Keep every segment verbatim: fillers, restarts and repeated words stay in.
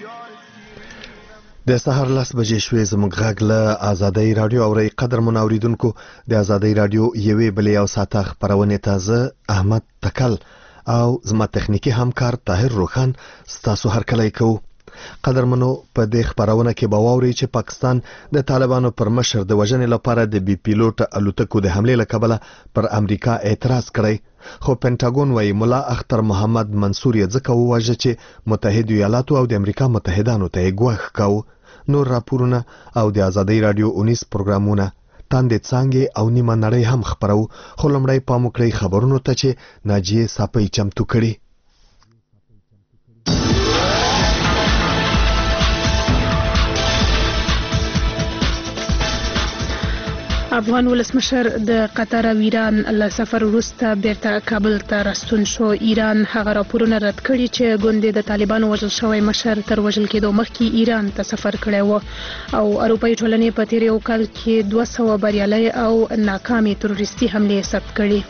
د سهار لس بجې شوې زموږ غږ له آزادۍ رادیو اورئ. قدر منوریدونکو د آزادۍ رادیو یوې بلې او ساته خپرونې ته زه احمد تکل او زما تخنیکی همکار طاهر روخان ستاسو هرکلی کوو. قدرمنو په دې خپرونه کې به واورئ چې پاکستان د طالبانو پر مشر د وژنې لپاره د بي پیلوټ الوتکو د حملې له کبله پر امریکا اعتراض کړی، خو پینټاګون وايي ملا اختر محمد منصور یې ځکه وواژه چې متحده ایالاتو او د امریکا متحدانو ته یې ګواښ کاوه. نور راپورونه او د آزادۍ رادیو اونیس پروګرامونه تاندې څانګې او نیمه نړۍ هم خپرو، خو لومړی پام وکړئ خبرونو ته چې ناجیې ساپۍ چمتو کړي. افغان ولسمشر د قطر او ایران له سفر وروسته بیرته کابل ته راستون شو. ایران هغه راپورونه رد کړي چې ګوندې د طالبانو وژل شوی مشر تر وژل کېدو مخکې ایران ته سفر کړی و او اروپایي ټولنې په تیر یو کال کې دوه سوه بریالۍ او ناکامې تروریستي حملې ثبت کړي.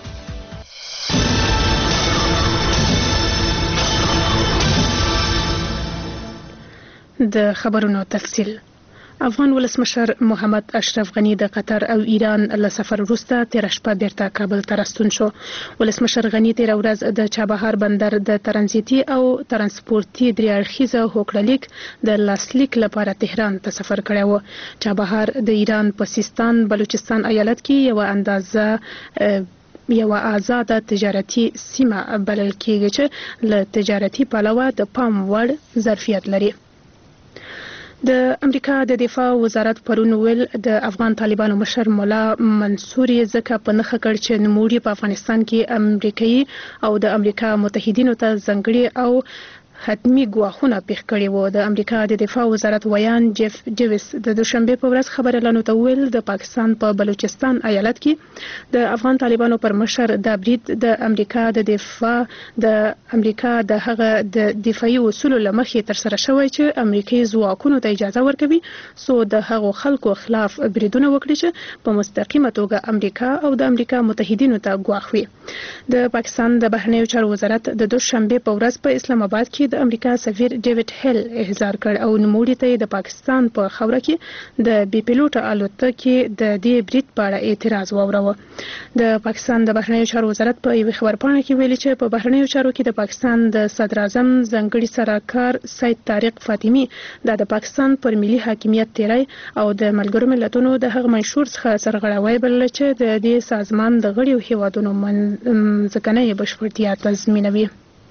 د خبرونو تفصیل. افغان ولسمشر محمد اشرف غنی د قطر او ایران له سفر وروسته تېره شپه بیرته کابل ته راستون شو. ولسمشر غنی تېره ورځ د چابهار بندر د ترانزیتي او ترانسپورتي درې اړخیزه هوکړلیک د لاسلیک لپاره تهران ته سفر کړی و. چابهار د ایران په سیستان بلوچستان ایالت کې یو اندازه یو آزاده تجارتي سیمه بلل کېږي چې له تجارتي پلوه د پام وړ ظرفیت لري. د امریکا د دفاع وزارت پرون ویل د افغان طالبانو مشر مولا منصور یې ځکه په نښه کړ چې نوموړي په افغانستان کې امریکایي او د امریکا متحدینو ته ځانګړي او حتمی ګواښونه پیښ کړي وو. د امریکا د دفاع وزارت ویان جیف ډیویس د دوشنبه په ورځ خبريالانو ته ویل د پاکستان په بلوچستان ایالت کې د افغان طالبانو پر مشر د برید د امریکا د دفاع د امریکا د هغه د دفاعي اصولو لمخې تر سره شوی چې امریکایي ځواکونو ته اجازه ورکوي سو د هغو خلکو خلاف بریدونه وکړي چې په مستقیمه توګه امریکا او د امریکا متحدینو ته ګواښ وي. د پاکستان د بهرنیو چارو وزارت د دوشنبه په ورځ په اسلام آباد کې د امریکا سفیر ډیوډ هیل احضار کړ او نوموړي ته د پاکستان په خاوره کې د بي پیلوټ الوتکې د دې برید په اړه اعتراض واوروه. د پاکستان د بهرنیو چارو وزارت په یوه خبرپاڼه کې ویلي چې په بهرنیو چارو کې د پاکستان د صدر اعظم ځانګړي سلاکار سید طارق فاطمی د پاکستان پر ملي حاکمیت تیری او د ملګرو ملتونو د هغه منشور څخه سرغړاوی بلل چې د دې سازمان د غړیو هیوادونو ځمکنۍ بشپړتیا تضمینوي.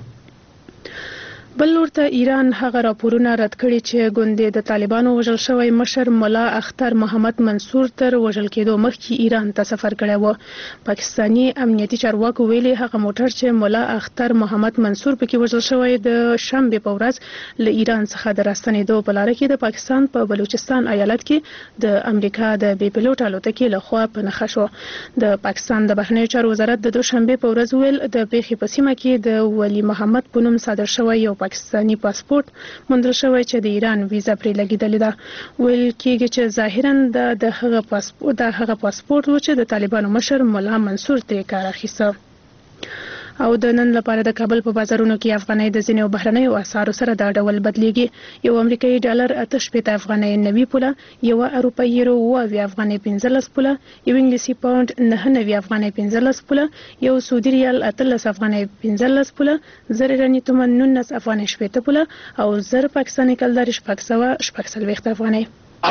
بل ورته ایران هغه راپورونه رد کړي چې ګوندې د طالبانو وژل شوی مشر مولا اختر محمد منصور تر وژل کېدو مخکې ایران ته سفر کړی و. پاکستاني امنیتي چارواکو ویلي هغه موټر چې مولا اختر محمد منصور پکې وژل شوی د شنبه په ورځ له ایران څخه د راستنېدو په لاره کې د پاکستان په بلوچستان ایالت کې د امریکا د بي پیلوټ الوتکې لخوا په نښه شو. د پاکستان د بهرنیو چارو وزارت د دوشنبه په ورځ ویل د پیښې په سیمه کې د ولی محمد په نوم صادر شوی یو پاکستاني پاسپورت موندل شوی چې د ایران ویزا پرې لګیدلې ده. ویل کېږي چې ظاهرا د هغه پاسپورت د هغه پاسپورت و چې د طالبانو مشر مولا منصور ترې کار اخیسته. او د نن لپاره د کابل په بازارونو کې افغانۍ د ځینو بهرنیو اسعارو سره دا ډول بدلیږي. یو امریکایي ډالر اته شپېته افغانۍ نوي پوله، یو اروپایي یورو اوه اویا افغانۍ پنځلس پوله، یو انګلیسي پاونډ نهه نوي افغانۍ پنځلس پوله، یو سعودي ریال اتلس افغانۍ پنځلس پوله، زر ایراني تومن نولس افغانۍ شپېته پوله او زر پاکستاني کلدار شپږ سوه شپږ څلوېښت افغانۍ.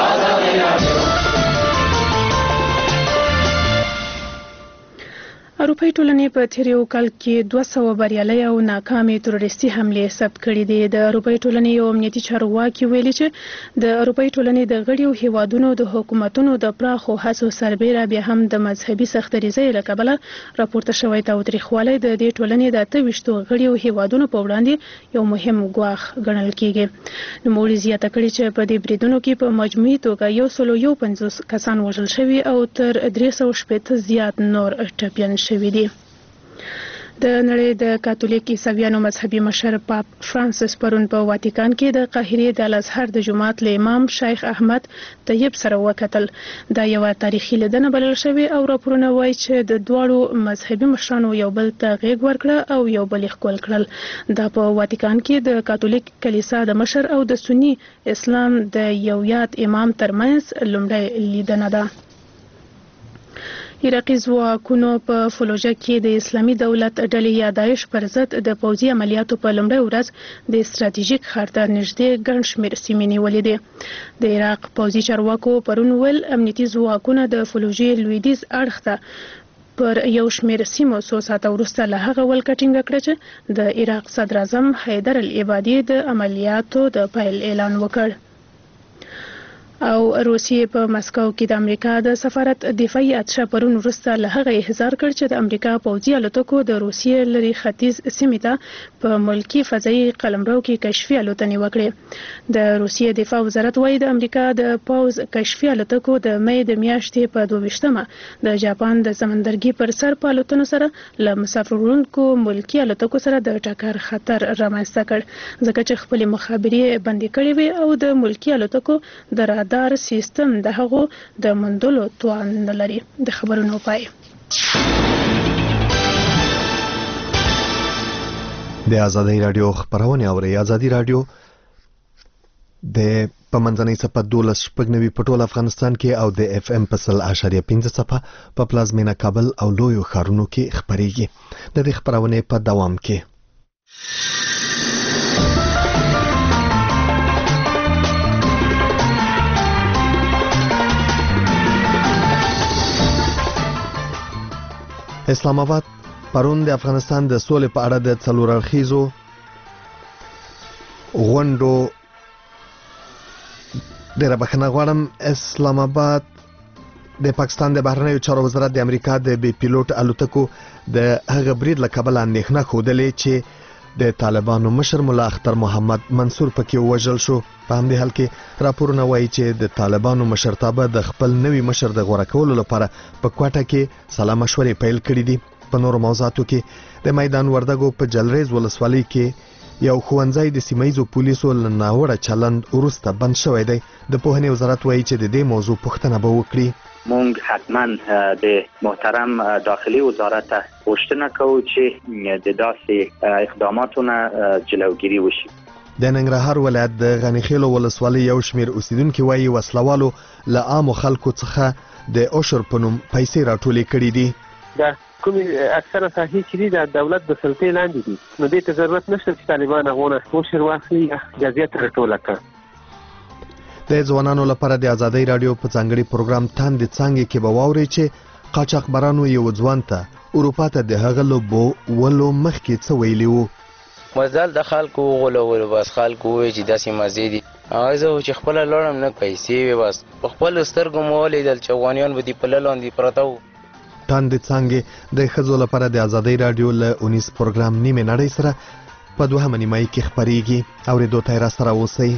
اروپایي ټولنې په تیر یو کال کې دوه سوه بریالۍ او ناکامې تروریستي حملې ثبت کړي دي. د اروپایي ټولنې یو امنیتي چارواکي ویلي چې د اروپایي ټولنې د غړیو هیوادونو د حکومتونو د پراخو هڅو سربیره بیا هم د مذهبي سختدریزۍ له کبله راپورته شوی تاوتریخوالی د دې ټولنې د اته ویشتو غړیو هیوادونو په وړاندې یو مهم ګواښ ګڼل کېږي. نوموړي زیاته کړي چې په دې بریدونو کې په مجموعي توګه یو سلو یو پنځوس کسان وژل شوي او تر درې سوه شپېته زیات نور ټپیان شوي دي. د نړۍ د کاتولیک عیسویانو مذهبي مشر پاپ فرانسیس پرون په واتیکان کې د قاهرې د الازهر د جماعت له امام شیخ احمد طیب سره وکتل. دا یو تاریخي لیدنه بلل شوې او راپورونه وایي چې د دواړو مذهبي مشرانو یو بل ته غېږ ورکړه او یو بل یې ښکل کړل. دا په واتیکان کې د کاتولیک کلیسا د مشر او د سنی اسلام د یو یاد امام ترمنځ لومړی لیدنه ده. عراقي ځواکونو په فلوجه کې د اسلامي دولت ډلې یا داعش پر ضد د پوځي عملیاتو په لومړۍ ورځ د ستراتیژیک ښار ته نږدې ګڼ شمېر سیمې نیولې دي. د عراق پوځي چارواکو پرون ویل امنیتي ځواکونه د فلوجې لویدیځ اړخ ته پر یو شمېر سیمو څو ساعته وروسته له هغه ولکه ټینګه کړه چې د عراق صدر اعظم حیدر العبادي د عملیاتو د پیل اعلان وکړ. او روسیې په مسکو کې د امریکا د سفارت دفاعي اتشه پرون وروسته له هغه احضار کړ چې د امریکا پوځي الوتکو د روسیې لري ختیځ سیمې ته په ملکی فضایي قلمرو کې کشفي الوتنې وکړې. د روسیې دفاع وزارت وايي د امریکا د پوز کشفي الوتکو د مې د میاشتې په دوه ویشتمه د جاپان د سمندرګي پر سر په الوتنو سره له مسافرونکو ملکی الوتکو سره د ټکر خطر رامنځته کړ ځکه چې خپل مخابرې بندي کړې وي او د ملکی الوتکو د دار سیستم د هغو د مندلو توان نه لري. د خبرونو پای. د آزادۍ رادیو خبرونه اوري. آزادۍ رادیو د پمنځنۍ صفه دولس شپږ نوي په ټول افغانستان کې او د اف ام په سل اشاریه پنځه صفه په پلازمینه کابل او لویو ښارونو کې خبريږي. د دې خبرونه په دوام کې اسلام آباد پرون د افغانستان د سولې په اړه د څلور اړخیزو غونډو ډېره بخښنه غواړم. اسلام آباد د پاکستان د بهرنیو چارو وزارت د امریکا د بي پیلوټ الوتکو د هغه برید له کبله اندېښنه ښودلې چې د طالبانو مشر مولا اختر محمد منصور پکې ووژل شو. په همدې حال کې راپورونه وایي چې د طالبانو مشرتابه د خپل نوي مشر د غوړه کولو لپاره په کوټه کې سلا مشورې پیل کړې دي. په نورو موضوعاتو کې د میدان وردګو په جلریز ولسوالۍ کې یو ښوونځی د سیمایزو پولیسو له ناوړه چلند وروسته بند شوی دی. د پوهنې وزارت وایي چې د دې موضوع پوښتنه به وکړي. مونږ حتما د محترم داخلي وزارت غوښتنه کوو چې د داسې اقداماتو نه جلوګیری وشي. د ننګرهار ولایت د غنیخیلو ولسوالۍ یو شمېر اوسیدونکي وایي وسلوالو له عامو خلکو څخه د عشر په نوم پیسې راټولې کړي دي. دا کومې اکثره ساحې چې دي د دولت د سلطې لاندې دي نو دې ته ضرورت نشته چې طالبان هغونه عشر واخلي جزیه ترې ټوله کړه. د ځوانانو لپاره د آزادۍ رادیو په ځانګړي پروګرام تاندې څانګې کې به واورئ چې قاچاقبرانو یو ځوان ته اروپا ته د هغه لوبو ولو مخکې څه ویلي وو. مزل د خلکو غولول بس خلکو وایي چې داسې مزې دي هغه زه چې خپله لړم نه پیسې وي بس په خپلو سترګو مو ولیدل چې افغانیان به دي پله لاندې پراته وو. تاندې څانګې د ښځو لپاره د آزادۍ رادیو له اونیز پروګرام نیمې نړۍ سره په دوهمه نیمایي کې خپرېږي. اورېدو ته یې راسره اوسئ.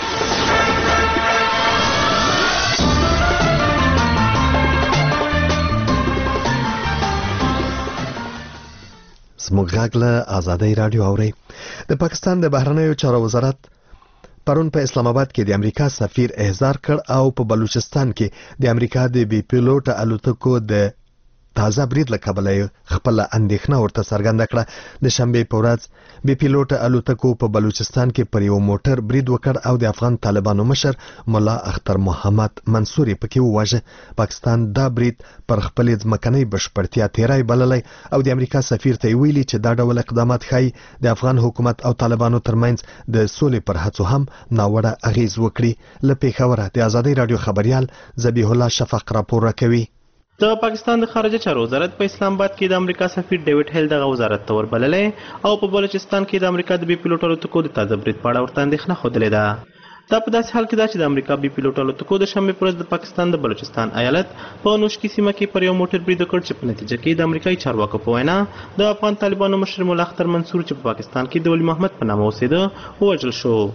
زموږ غږ له آزادۍ رادیو اورئ. د پاکستان د بهرنیو چارو وزارت پرون په اسلام آباد کې د امریکا سفیر احضار کړ او په بلوچستان کې د امریکا د بي پیلوټ الوتکو د تازه برید له کبله خپل اندېښنه ورته څرګنده کړه. د شنبې په ورځ بي پیلوټ الوتکو په بلوچستان کې پر یو موټر برید وکړ او د افغان طالبانو مشر مولا اختر محمد منصور پکې وواژه. پاکستان دا برید پر خپل ځمکنۍ بشپړتیا تیری بللی او د امریکا سفیر ته ویلي چې دا ډول اقدامات ښایي د افغان حکومت او طالبانو ترمنځ د سولې پر هڅو هم ناوړه اغیز وکړي. له پیښوره د آزادۍ رادیو خبریال ذبیح الله شفق راپور راکوي. د پاکستان د خارجه چارو وزارت په اسلام آباد کې د امریکا سفیر ډیوډ هیل دغه وزارت ته وربللی او په بلوچستان کې د امریکا د بي پیلوټ الوتکو د تازه برید په اړه ورته اندېښنه ښودلې ده. دا په داسې حال کې ده چې د امریکا بي پیلوټ الوتکو د شنبې پر ورځ د پاکستان د بلوچستان ایالت په نوشکی سیمه کې پر یو موټر برید وکړ چې په نتیجه کې د امریکایي چارواکو په وینا د افغان طالبانو مشر مولا اختر منصور چې په پاکستان کې د ولی محمد په نامه اوسېده ووژل شو.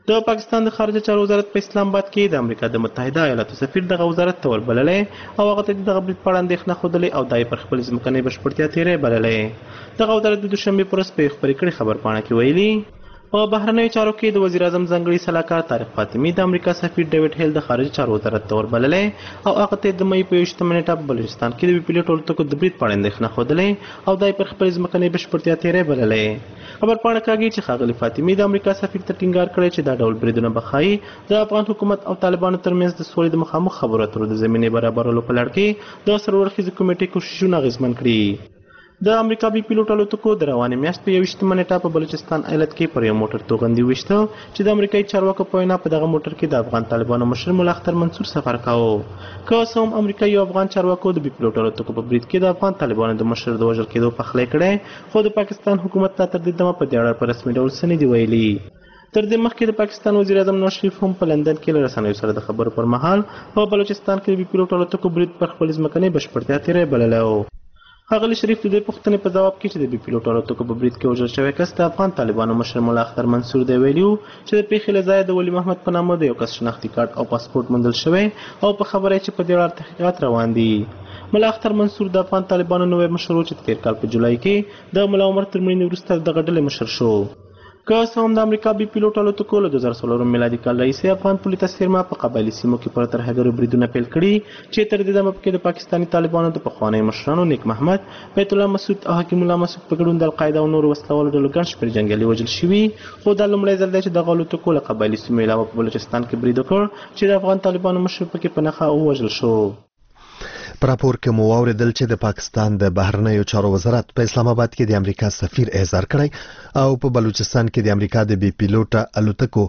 د پاکستان د خارجه چارو وزارت په اسلام آباد کې د امریکا د متحده ایالاتو سفیر دغه وزارت ته وربللی او هغه ته دغه برید په اړه اندېښنه ښودلې او دا یې پر خپل ځمکنۍ بشپړتیا تېری بللی. دغه وزارت د دوشنبې په ورځ په یوې خپرې کړې خبرپاڼه کې ویلي په بهرنیو چارو کې د وزیر اعظم ځانګړي سلاکار طارق فاطمي د امریکا سفیر ډیوډ هیل د خارجه چارو وزارت ته وربللی او هغه ته د مۍ په یوویشتمه نیټه په بلوچستان کې د بي پیلوټ الوتکو د برید په اړه اندېښنه ښودلې او دا یې پر خپل ځمکنۍ بشپړتیا تېری بللی. خبرپاڼه کاږي چې ښاغلي فاطمي د امریکا سفیر ته ټینګار کړی چې دا ډول بریدونه به ښایي د افغان حکومت او طالبانو ترمنځ د سولې د مخامخ خبرو اترو د زمینې برابرولو په لړ کې د سرورخیزې کمیټې کوښښونه اغېزمن کړي. د امریکا بي پیلوټ الوتکو د روانې میاشت په یوویشتمه نیټه په بلوچستان ایالت کې پر یو موټر توغندي وویشته چې د امریکایي چارواکو په وینا په دغه موټر کې د افغان طالبانو مشر ملا اختر منصور سفر کاوه. که څه هم امریکایي او افغان چارواکو د بي پیلوټ الوتکو په برید کې د افغان طالبانو د مشر د وژل کېدو پخلی کړی خو د پاکستان حکومت لا تر دې دمه په دې اړه په رسمي ډول څه نه دي ویلي. تر دې مخکې د پاکستان وزیر اعظم نواز شریف هم په لندن کې له رسنیو سره د خبرو پر مهال په بلوچستان کې د بي پیلوټ الوتکو برید پر خپل ځمکنۍ بشپړتیا تېری بللی و. ښاغلي شریف د دې پوښتنې په ځواب کې چې د بي پیلوټ الوتکو په برید کې وژل شوی کس د افغان طالبانو مشر ملا اختر منصور دی ویلي و چې د پیښې له ځایه د ولی محمد په نامه د یو کس شناختي کارت او پاسپورټ موندل شوی او په خبره یې چې په دې اړه تحقیقات روان دي. ملا اختر منصور د افغان طالبانو نوی مشر و چې د تېر کال په جولای کې د ملا عمر تر مړینې وروسته دغه ډلې مشر شو. که څه هم د امریکا بي پیلوټ الوتکو له دوه زره څلورم میلادي کال راهیسې افغان پولي تصویرما په قبایلي سیمو کې پر ترهګرو بریدونه پیل کړي چې تر دې دمه پکې د پاکستاني طالبانو د پخوانیو مشرانو نیک محمد، بیت الله مسعود او حکیم الله مسعود په ګډون د القاعده او نورو وسلوالو ډلو ګڼ شمېر جنګیالي وژل شوي. خو دا لومړی ځل دی چې دغه الوتکو له قبایلي سیمو علاوه په بلوچستان کې برید وکړ چې د افغان طالبانو مشر پکې په نښه ووژل شو. په راپور کې مو واورېدل چې د پاکستان د بهرنیو چارو وزارت په اسلام آباد کې د امریکا سفیر احضار کړی او په بلوچستان کې د امریکا د بي پیلوټ الوتکو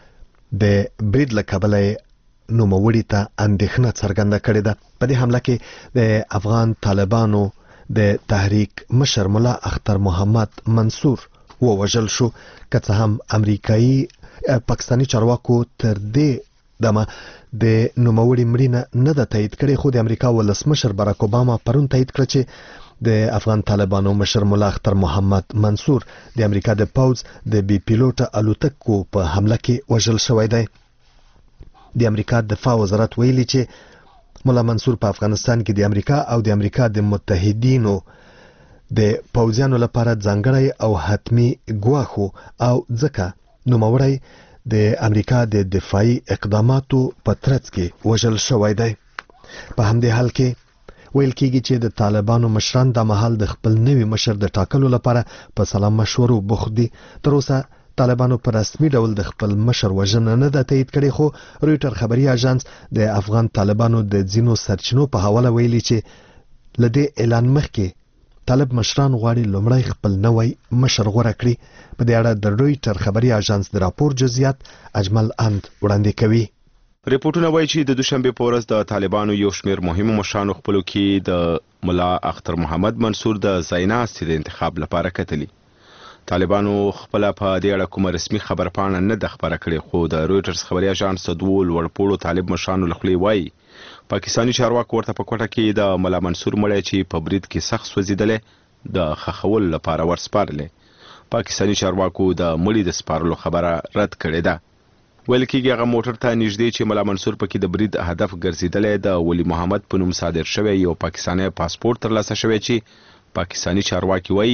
د برید له کبله نوموړي ته اندېښنه څرګنده کړې ده. په دې حمله کې د افغان طالبانو د تحریک مشر ملا اختر محمد منصور ووژل شو. که څه هم امریکایي پاکستاني چارواکو تر دې دمه د نوموړي مړینه نه ده تایید کړې خو د امریکا ولسمشر باراک اوباما پرون تایید کړ چې د افغان طالبانو مشر ملا اختر محمد منصور د امریکا د پوځ د بي پیلوټ الوتکو په حمله کې وژل شوی دی. د امریکا دفاع وزارت ویلي چې ملا منصور په افغانستان کې د امریکا او د امریکا د متحدینو د پوځیانو لپاره ځانګړی او حتمی ګواښ او ځکه نوموړی د امریکا د دفاعي اقداماتو په ترڅ کې وژل شوی دی. په همدې حال کې ویل کېږي چې د طالبانو مشران د مهال د خپل نوي مشر د ټاکلو لپاره په سلا مشورو بوخت دي. تر اوسه طالبانو په رسمي ډول د خپل مشر وژنه نه ده تایید کړې خو رویټر خبري اژانس د افغان طالبانو د ځینو سرچینو په حواله ویلي چې له دې اعلان مخکې طالب مشران غواړي لومړی خپل نوی مشر غوره کړي. په دې اړه د رویټر خبري اژانس د راپور جزئیات اجمل اند وړاندې کوي. ریپورتونه وایي چې د دوشنبه په ورځ د طالبانو یو شمېر مهمو مشرانو خپلو کې د ملا اختر محمد منصور د ځایناستي د انتخاب لپاره کتلي. طالبانو خپل په دې اړه کومه رسمي خبرپاڼه نه ده خبره کړې خو د رویټرز خبري اژانس د دوه لوړپوړو طالب مشرانو له خولې وایي پاکستاني چارواکو ورته په کوټه کې د ملا منصور مړی چې په برید کې سخت سوځېدلی د ښخولو لپاره ورسپارلی. پاکستاني چارواکو د مړي د سپارلو خبره رد کړې ده. ویل کېږي هغه موټر ته نږدې چې ملا منصور پکې د برید هدف ګرځېدلی د ولی محمد په نوم صادر شوی یو پاکستاني پاسپورټ ترلاسه شوی چې پاکستاني چارواکي وایي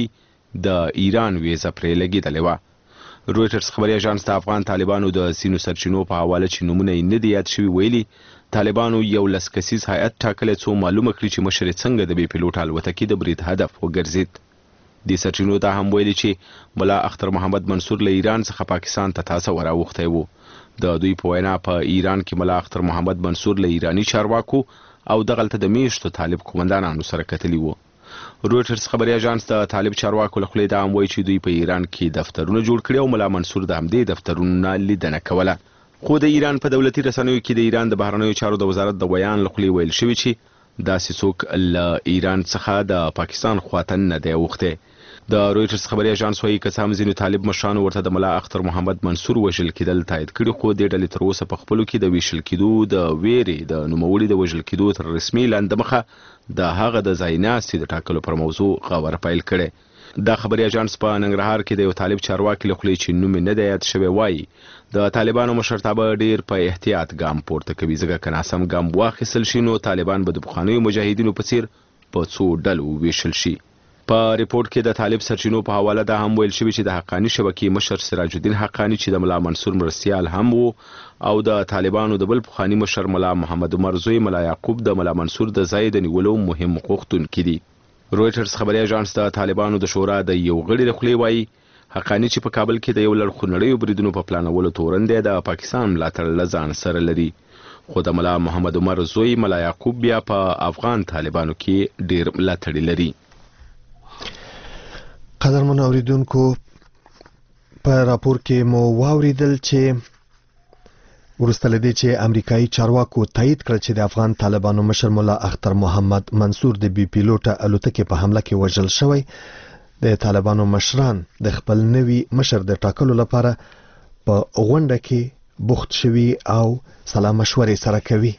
د ایران ویزه پرې لګېدلې وه. رویټرز خبري اژانس د افغان طالبانو د ځینو سرچینو په حواله چې نومونه یې نه دي یاد شوي ویلي طالبانو یو لس کسیز هیئت ټاکلی څو معلومه کړي چې مشر یې څنګه د بي پیلوټ الوتکې د برید هدف وګرځېد. دې سرچینو دا هم ویلي چې ملا اختر محمد منصور له ایران څخه پاکستان ته تازه وراوښتی و. د دوی په وینا په ایران کې ملا اختر محمد منصور له ایرانی چارواکو او دغلته د میشتو طالب قومندانانو سره کتلي وو. رویټرز خبري اژانس د طالب چارواکو له خولې دا هم وایي چې دوی په ایران کې دفترونه جوړ کړي او ملا منصور د همدې دفترونو نه لیدنه کوله. خو د ایران په دولتي رسنیو کې د ایران د بهرنیو چارو د وزارت د بیان له خولې ویل شوي چې داسې څوک له ایران څخه د پاکستان خواته نه دی اوښتی. د رویټرز خبري اژانس وایي که څه هم ځینو طالب مشرانو ورته د ملا اختر محمد منصور وژل کېدل تایید کړي خو دې ډلې تر اوسه په خپلو کې د ویشل کېدو د ویرې د نوموړي د وژل کېدو تر رسمي اعلان دمخه د هغه د ځایناستي د ټاکلو پر موضوع غور پیل کړی. دا خبري اژانس په ننګرهار کې د یو طالب چارواکي له خولې چې نوم یې نه دی یاد شوی وایي د طالبانو مشرتابه ډیر په احتیاط ګام پورته کوي ځکه که ناسم ګام واخیستل شي نو طالبان به د پخوانیو مجاهدینو په څیر په څو ډلو ویشل شي. په ریپورت کې د طالب سرچینو په حواله دا هم ویل شوی چې د حقانی شبکې مشر سراج الدین حقانی چې د ملا منصور مرستیال هم وو او د طالبانو د بل پخوانی مشر ملا محمد عمر زوی ملا یعقوب د ملا منصور د ځای د نیولو مهم غوښتونکي دي. رویټرز خبري اژانس د طالبانو د شورا د یو غړي د خولې وایي حقانی چې په کابل کې د یو لړ خونړیو بریدونو په پلانولو تورن دی د پاکستان ملاتړ له ځان سره لري، خو د ملا محمد عمر زوی ملا یعقوب بیا په افغان طالبانو کې ډیر ملاتړي لري. قدرمن اوریدونکو په راپور کې مو واوریدل چې وروسته لدی چې امریکایي چارواکو تایید کړ چې د افغان طالبانو مشر مولا اختر محمد منصور د بي پیلوټه الوتکې په حمله کې وژل شوی. د طالبانو مشران د خپل نوي مشر د ټاکلو لپاره په غونډه کې بوخت شوي او سلا مشورې سره کوي.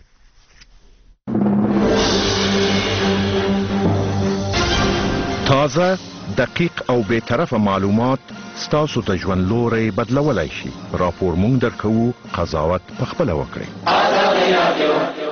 تازه دقیق او بے طرفه معلومات ستاسو د ژوند لوري بدلولای شي. راپور مونږ درکو، قضاوت په خپل وکړئ.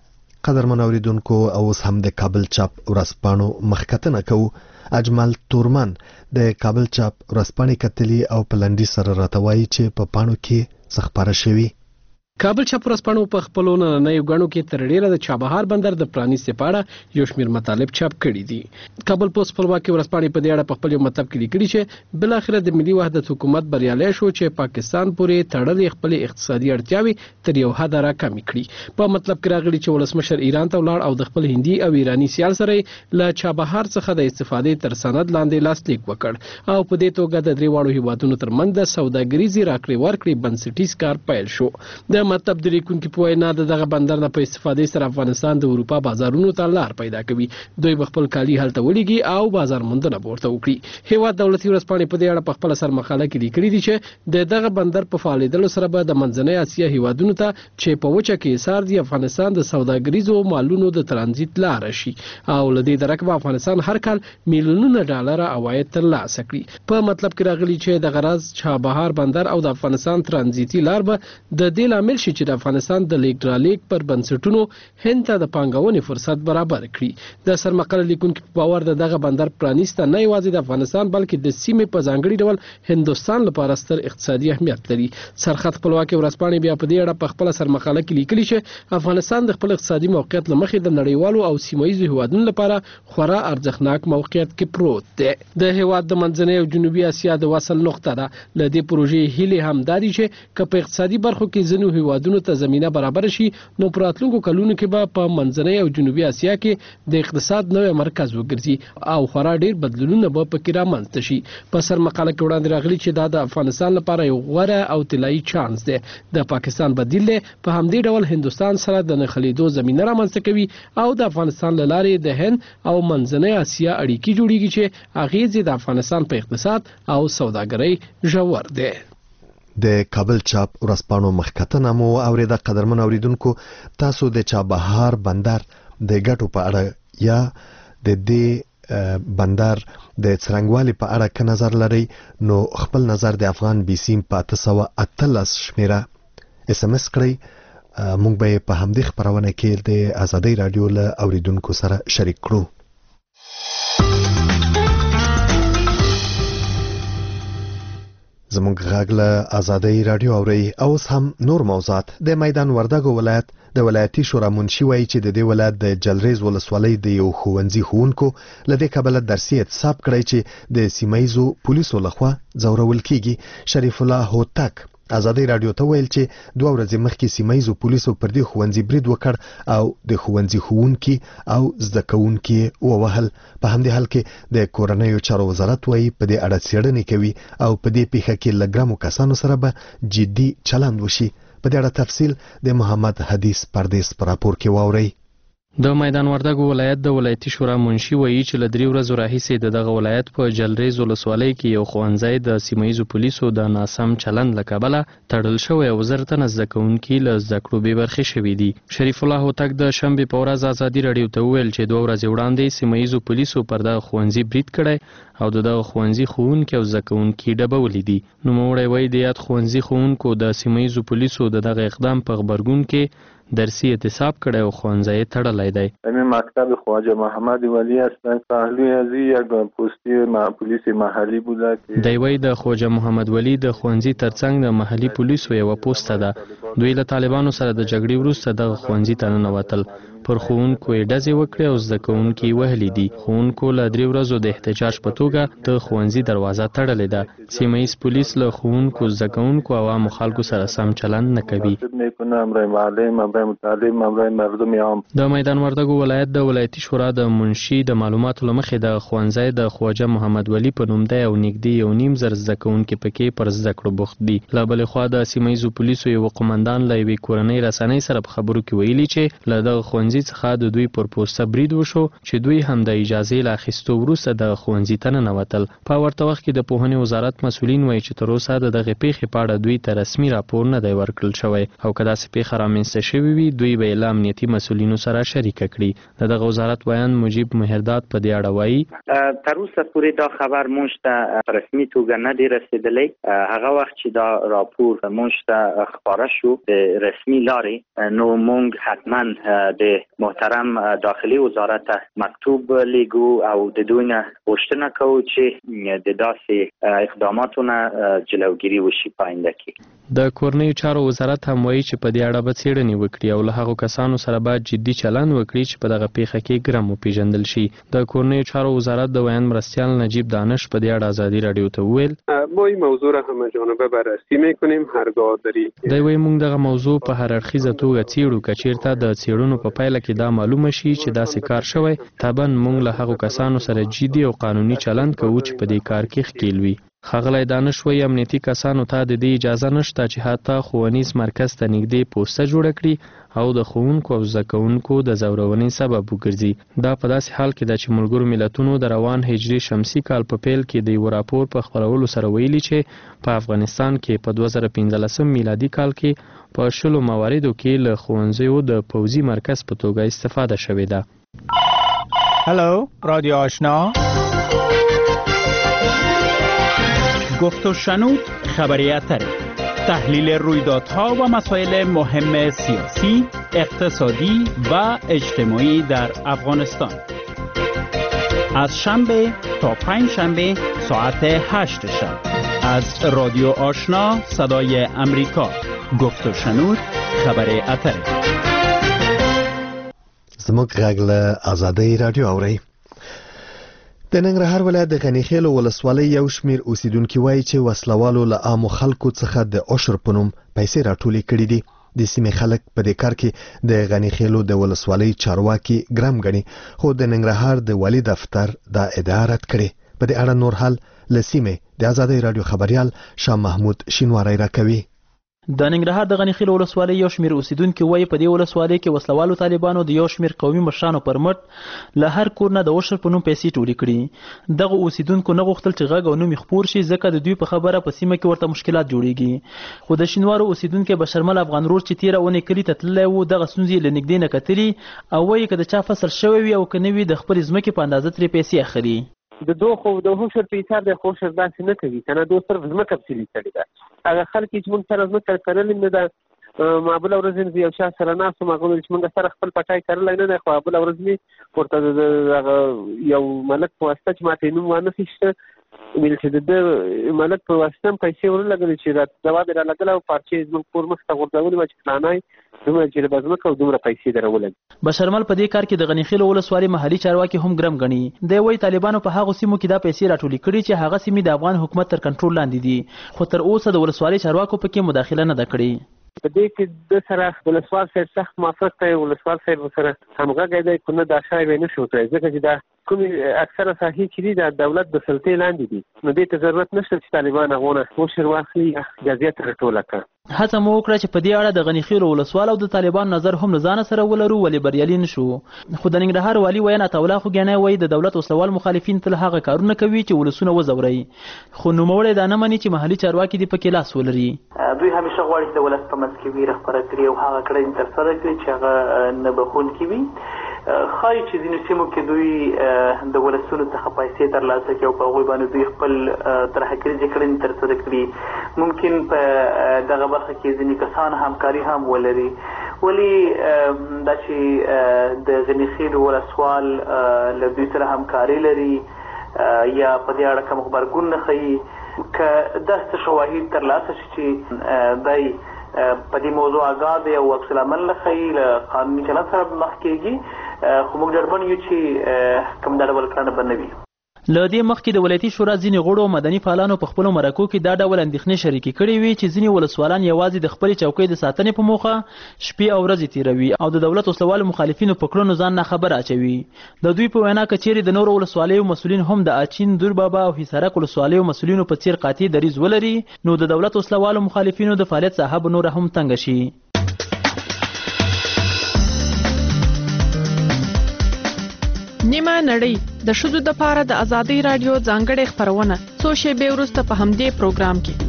قدرمن اوریدونکو اوس هم د کابل چاپ ورځپاڼو مخکتنه کوو. اجمل تورمن د کابل چاپ ورځپاڼې کتلي او پلندي سره راتوي چې په پاڼو کې څه خبره شوی. کابل چاپ ورځپاڼو په خپلو نننیو غاڼو کې تر ډیره د چابهار بندر د پرانیستې په اړه یو شمېر مطالب چاپ کړي دي. کابل پوسټ خپلواکي ورځپاڼې په دې اړه په خپل یو مطلب کې لیکلي چې بل اخر د ملي وحدت حکومت بریالي شو چې پاکستان پورې تړلې خپل اقتصادي اړتیاوي تر یو حد راکمې کړي. په مطلب کې راغلي چې ولسمشر ایران ته ولاړ او د خپل هندي او ایرانی سیال سره له چابهار څخه د استفادې تر سند لاندې لاسلیک وکړ او په دې توګه د درې واړو هیوادونو ترمنځ د سوداګریزي راکړې ورکړې بنسټیز کار پیل شو. د مطلب د لیکونکو په وینا دغه بندر نه په استفادې سره افغانستان د اروپا بازارونو ته لار پیدا کوي. دوی خپل کالي هلته وړيږي او بازار موندنه ورته وکړي. هیواد دولتي ورځپاڼې په دې اړه په خپل سر مقاله کې لیکلي دي چې د دغه بندر په فعالیدلو سره به د منځنۍ اسیا هیوادونو ته چې په وچه کې ایثار دي افغانستان د سوداګریزو مالونو د ترانزیت لار شي او لدې درکه افغانستان هر کال میلیونونه ډالر عواید ترلاسه کړي. په مطلب کې راغلي چې د غرض چابهار بندر او د افغانستان ترانزیتي لار به د دې لامل شي چې د افغانستان د لیکډرالیک پر بنسټونو هند ته د پانګونې فرصت برابر کړي. د سرمقاله لیکونکو په باور دغه بندر پرانیسته نه یوازې د افغانستان بلکې د سیمې په ځانګړي ډول هندستان لپاره ستر اقتصادي اهمیت لري. سرخط خپلواکي ورځپاڼې بیا په دې اړه په خپل سرمقاله کې لیکلي چې افغانستان د خپل اقتصادي موقعیت لمخې د نړیوالو او سیمایي هیوادونو لپاره خورا ارزښتناک موقعیت کې پروت دی. د هیواد د منځنۍ او جنوبي اسیا د وصل نقطه ده. ل دې پروژې هیله هم داري چې که په اقتصادي برخو کې ځینو هیوادونو ته زمينه برابر شي نو پر راتلونکو کلونو کې به په منځنۍ او جنوبي اسیا کې د اقتصاد نوې مرکز وګرځي او خورا ډیر بدلونونه به پکې رامنځته شي. په سر مقاله کې وړاندې راغلي چې دا د افغانستان لپاره یو غوره او طلایي چانس دی. د پاکستان بدیل په همدې ډول هندستان سره د نښلېدو زمينه رامنځته کوي او د افغانستان له لارې د هند او منځنۍ اسیا اړیکې جوړیږي چې اغیزې د افغانستان په اقتصاد او سوداګرۍ ژور دی. د کابل چاپ ورځپاڼو مخکتنه مو اوریده. قدرمن اوریدونکو تاسو د چابهار بندر د ګټو په اړه یا د دې بندر د څرنګوالي په اړه که نظر لرئ نو خپل نظر د افغان بي سیم په اته سوه اتلس شمیره اس ام اس کړئ. مونږ به په همدې خپرونه کې د ازادۍ رادیو له اوریدونکو سره شریک کړو. زمونږ غږ له ازادۍ رادیو اوري. اوس هم نور موضوعات. د میدان وردګو ولایت د ولایتي شورا منشي وایي چې د دې ولایت د جلریز ولسوالۍ د یو ښوونځي ښوونکو له دې کبله درسي اعتصاب کړی چې د سیمایزو پولیسو لخوا ځورول کیږي. شریف الله هوتک ازادۍ رادیو ته ویل چې دوه ورځې مخکې سیمایزو پولیسو پر دې ښوونځي برید وکړ او د ښوونځي ښوونکي او زده کوونکي ووهل. په همدې حال کې د کورنیو چارو وزارت وایي په دې اړه څېړنې کوي او په دې پیښه کې له ګرمو کسانو سره به جدي چلند وشي. په دې اړه تفصیل د محمد حدیث پردیس پر راپور کې واورئ. د میدان وردګو ولایت د ولایتي شورا منشي وایي چې له درې ورځو راهیسې د دغه ولایت په جلریز ولسوالۍ کې یو ښوونځی د سیمه ییزو پولیسو د ناسم چلند له کبله تړل شوی او زر تنه زده کوونکي له زده کړو بې برخې شوي دي. شریف الله هوتک د شنبې په ورځ ازادي راډیو ته وویل چې دوه ورځې وړاندې سیمه ییزو پولیسو پر دغه ښوونځي برید کړی او د دغه ښوونځي ښوونکي او زده کوونکي ډبولي دي. نوموړی وایي د یاد ښوونځي ښوونکو د سیمه ییزو پولیسو د دغه اقدام په غبرګون کې درسی اعتصاب کړی او ښوونځی تړلی دی. همین مکتب خواجه محمد ولی هستند. پهلوی از یک پستی پلیس محلی بوده که دی وایي د خواجه محمد ولی د ښوونځي ترڅنګ د محلي پولیسو یوه پوسته ده. دوی له طالبانو سره د جګړې وروسته دغه ښوونځي ته ننوتل. پر ښوونکو یې ډزې وکړې او زده کوونکي یې وهلي دي. ښوونکو له درې ورځو د احتجاج په توګه د ښوونځي دروازه تړلې ده. سیمه ییز پولیس له ښوونکو، زده کوونکو او عامو خلکو سره سم چلند نه کوي. د میدان وردګو ولایت د ولایتي شورا د منشي د معلوماتو له مخې د ښوونځی د خواجه محمد ولی په نوم دی او نږدې یو نیم زر زده کوونکي پکې پر زده کړو بوخت دي. له بلې خوا د سیمه ییزو پولیسو یو قومندان له یوې کورنۍ رسنۍ سره په خبرو کې ویلي چې له دغه ښوونځي څخه د دوی پر پوسته برید وشو چې دوی هم د اجازې له اخیستو وروسته د ښوونځي ته ننوتل. په ورته وخت کې د پوهنې وزارت مسؤلین وایي چې تر اوسه د دغې پیښې په اړه دوی ته رسمي راپور نه دی ورکړل شوی او که داسې پیښه رامنځته شوې وي دوی به یې له امنیتي مسؤلینو سره شریکه کړي. د دغه وزارت بیان مجیب مهرداد په دې اړه وایي تر اوسه پورې دا خبر موږ ته په رسمي توګه نه دی رسیدلی. هغه وخت چې دا راپور موږ ته خپاره شو د رسمي لارې نو موږ حتما د محترم داخلي وزارت مکتوب لیگو او د دوی نه غوښتنه کوو چې د داسې اقداماتو نه جلوګیري وشي په آینده کې. د کورنیو چارو وزارت هم وایي چې په دې اړه به څېړنې وکړي او له هغو کسانو سره باید جدي چلند وکړي چې په دغه پیښه کې ګرم وپېژندل شي. د کورنیو چارو وزارت د ویان مرستیال نجیب دانش په دې اړه ازادي راډیو ته وویل ما این موضوع را همه جانبه بررسی میکنیم هرگاه داری. دی وایي موږ دغه موضوع په هر اړخیزه توګه څېړو. که چېرته د څېړنو په پایله کې دا معلومه شي چې داسې کار شوی طبعا موږ له هغو کسانو سره جدي او قانوني چلند کوو چې په دې کار کې ښکیل وي. ښاغلی دانش وایي امنیتي کسانو ته د دې اجازه نشته چې حتی ښوونیز مرکز ته نږدې پوسته جوړه کړي او د ښوونکو او زده کوونکو د ځورونې سبب وګرځي. دا په داسې حال کې ده چې ملګرو ملتونو د روان هجري شمسي کال په پیل کې د یو راپور په خپرولو سره ویلي چې په افغانستان کې په دوه زره پنځلسم میلادي کال کې په شلو مواردو کې له ښوونځیو د پوځي مرکز په توګه استفاده شوې ده. هلو رادیو آشنا، گفت و شنود خبری اتر، تحلیل رویدادها و مسائل مهم سیاسی، اقتصادی و اجتماعی در افغانستان از شنبه تا پنج شنبه ساعت هشت شب از رادیو آشنا صدای امریکا. گفت و شنود خبری اتر. زموږ غږ له ازادۍ راډیو اورئ. د ننګرهار ولایت د غنیخیلو ولسوالۍ یو شمیر اوسیدونکي وایي چې وسلوالو له عامو خلکو څخه د عشر په نوم پیسې راټولې کړي دي. د سیمې خلک په دې کار کې د غنیخیلو د ولسوالۍ چارواکي ګرم ګڼي، خو د ننګرهار د والي دفتر دا ادعا رد کړې. په دې اړه نور حال له سیمې د ازادۍ راډیو خبریال شاه محمود شینواری راکوي. د ننګرهار د غنیخیل ولسوالۍ یو شمیر اوسیدونکو وایي په دې ولسوالۍ کې وسلوالو طالبانو د یو شمیر قومي مشرانو پر مټ له هر کور نه د عشر په نوم پیسې ټولې کړي. دغه اوسیدونکو نه غوښتل چې غږ او نوم خپور شي ځکه د دوی په خبره په سیمه کې ورته مشکلات جوړیږي. خو د شینوارو اوسیدونکو بشرمل افغان رور چې تیره اونۍ کلی ته تللی و دغه ستونزې له نږدې نه کتلي او وایي که د چا فصل شوی وي او که نه وي د خپلې ځمکې په اندازه ترې پیسې اخلي. د دو خو د هوشر په حساب د هوشر داسې نه کوي کنه، دو صرف ځمکه پسې لیکلې ده. هغه خلک چې موږ سره ځمکه کرلې نه ده، ما بل ورځ مې یو چا سره ناست وم، هغه ویل چې موږ سره خپل پټای کرلی نه دی، خو بله ورځ مې ورته هغه یو ملک په واسطه چې ماته یې نوم وانخیسته ویل چې د ده ملک په واسطه هم پیسې ورلګلې چې ځواب یې رالګله او پارچې زموږ کور مخې ته غورځولې وه چې فلانی دومره جریبه ځمکه او دومره پیسې در ولګي. بشرمل په دې کار کې د غنیخیلو ولسوالۍ محلي چارواکي هم ګرم ګڼي. دی وایي طالبانو په هغو سیمو کې دا پیسې راټولې کړي چې هغه سیمې د افغان حکومت تر کنټرول لاندې دي، خو تر اوسه د ولسوالۍ چارواکو پکې مداخله نه ده کړې. په دې کې د سره ولسوال صاحب سخت موافق دی، ولسوال صاحب سره همغږی دی، خو نه دا شی به نه شو کړی ځکه چې دا کومې اکثره ساحې چې دي د دولت د سلطې لاندې دي، نو دې ته ضرورت نشته چې طالبان هغونه وشر واخلي جزیه ترې ټوله کړه. هڅه مو وکړه چې په دې اړه د غني خیل ولسوال او د طالبان نظر هم له ځانه سره ولرو، ولې بریالي نشو. خو د ننګرهار والي وینا عطاالله خوږیانی وایي د دولت وسلوال مخالفین تل هغه کارونه کوي چې ولسونه وځوروي، خو نوموړی دا نه مني چې محلي چارواکي دې پکې لاس ولري. دوی همیشه غواړي چې د ولس په منځ کې ویره خپره کړي او هغه کړنې ترسره کړي چې هغه نه بخښونکي وي. ښایي چې ځینو سیمو کې دوی د ولسونو څخه پیسې ترلاسه کړي او په هغوی باندې دوی خپل ترهګریزې کړنې ترسره کړي. ممکن په دغه برخه کې ځینې کسان همکاري هم ولري، ولې دا چې د غني خیل ولسوال له دوی سره همکاري لري یا په دې اړه کوم غبرګون نه ښیي، که داسې شواهد ترلاسه شي چې دی په دې موضوع آګاه دی او عکس العمل نه ښیي، له قانوني چلند سره مخ کېږي، خو موږ ډاډمن یو چې کوم دا ډول کړنه به نه وي. له دې مخکې د ولایتي شورا ځینې غړو او مدني فعالانو په خپلو مرکو کې دا ډول اندېښنې شریکې کړې وې چې ځینې ولسوالان یوازې د خپلې چوکۍ د ساتنې په موخه شپې او ورځې تېروي او د دولت وسلوالو مخالفینو په کړنو ځان ناخبره اچوي. د دوی په وینا که چیرې د نورو ولسوالیو مسؤلین هم د اچین، دور بابا او حصارک ولسوالیو مسؤلینو په څیر قاطع دریځ ولري، نو د دولت وسلوالو مخالفینو د فعالیت ساحه به نوره هم تنګه شي. نیمه نړۍ د ښځو دپاره د ازادۍ راډیو ځانګړې خپرونه څو شېبې وروسته په همدې پروګرام کې.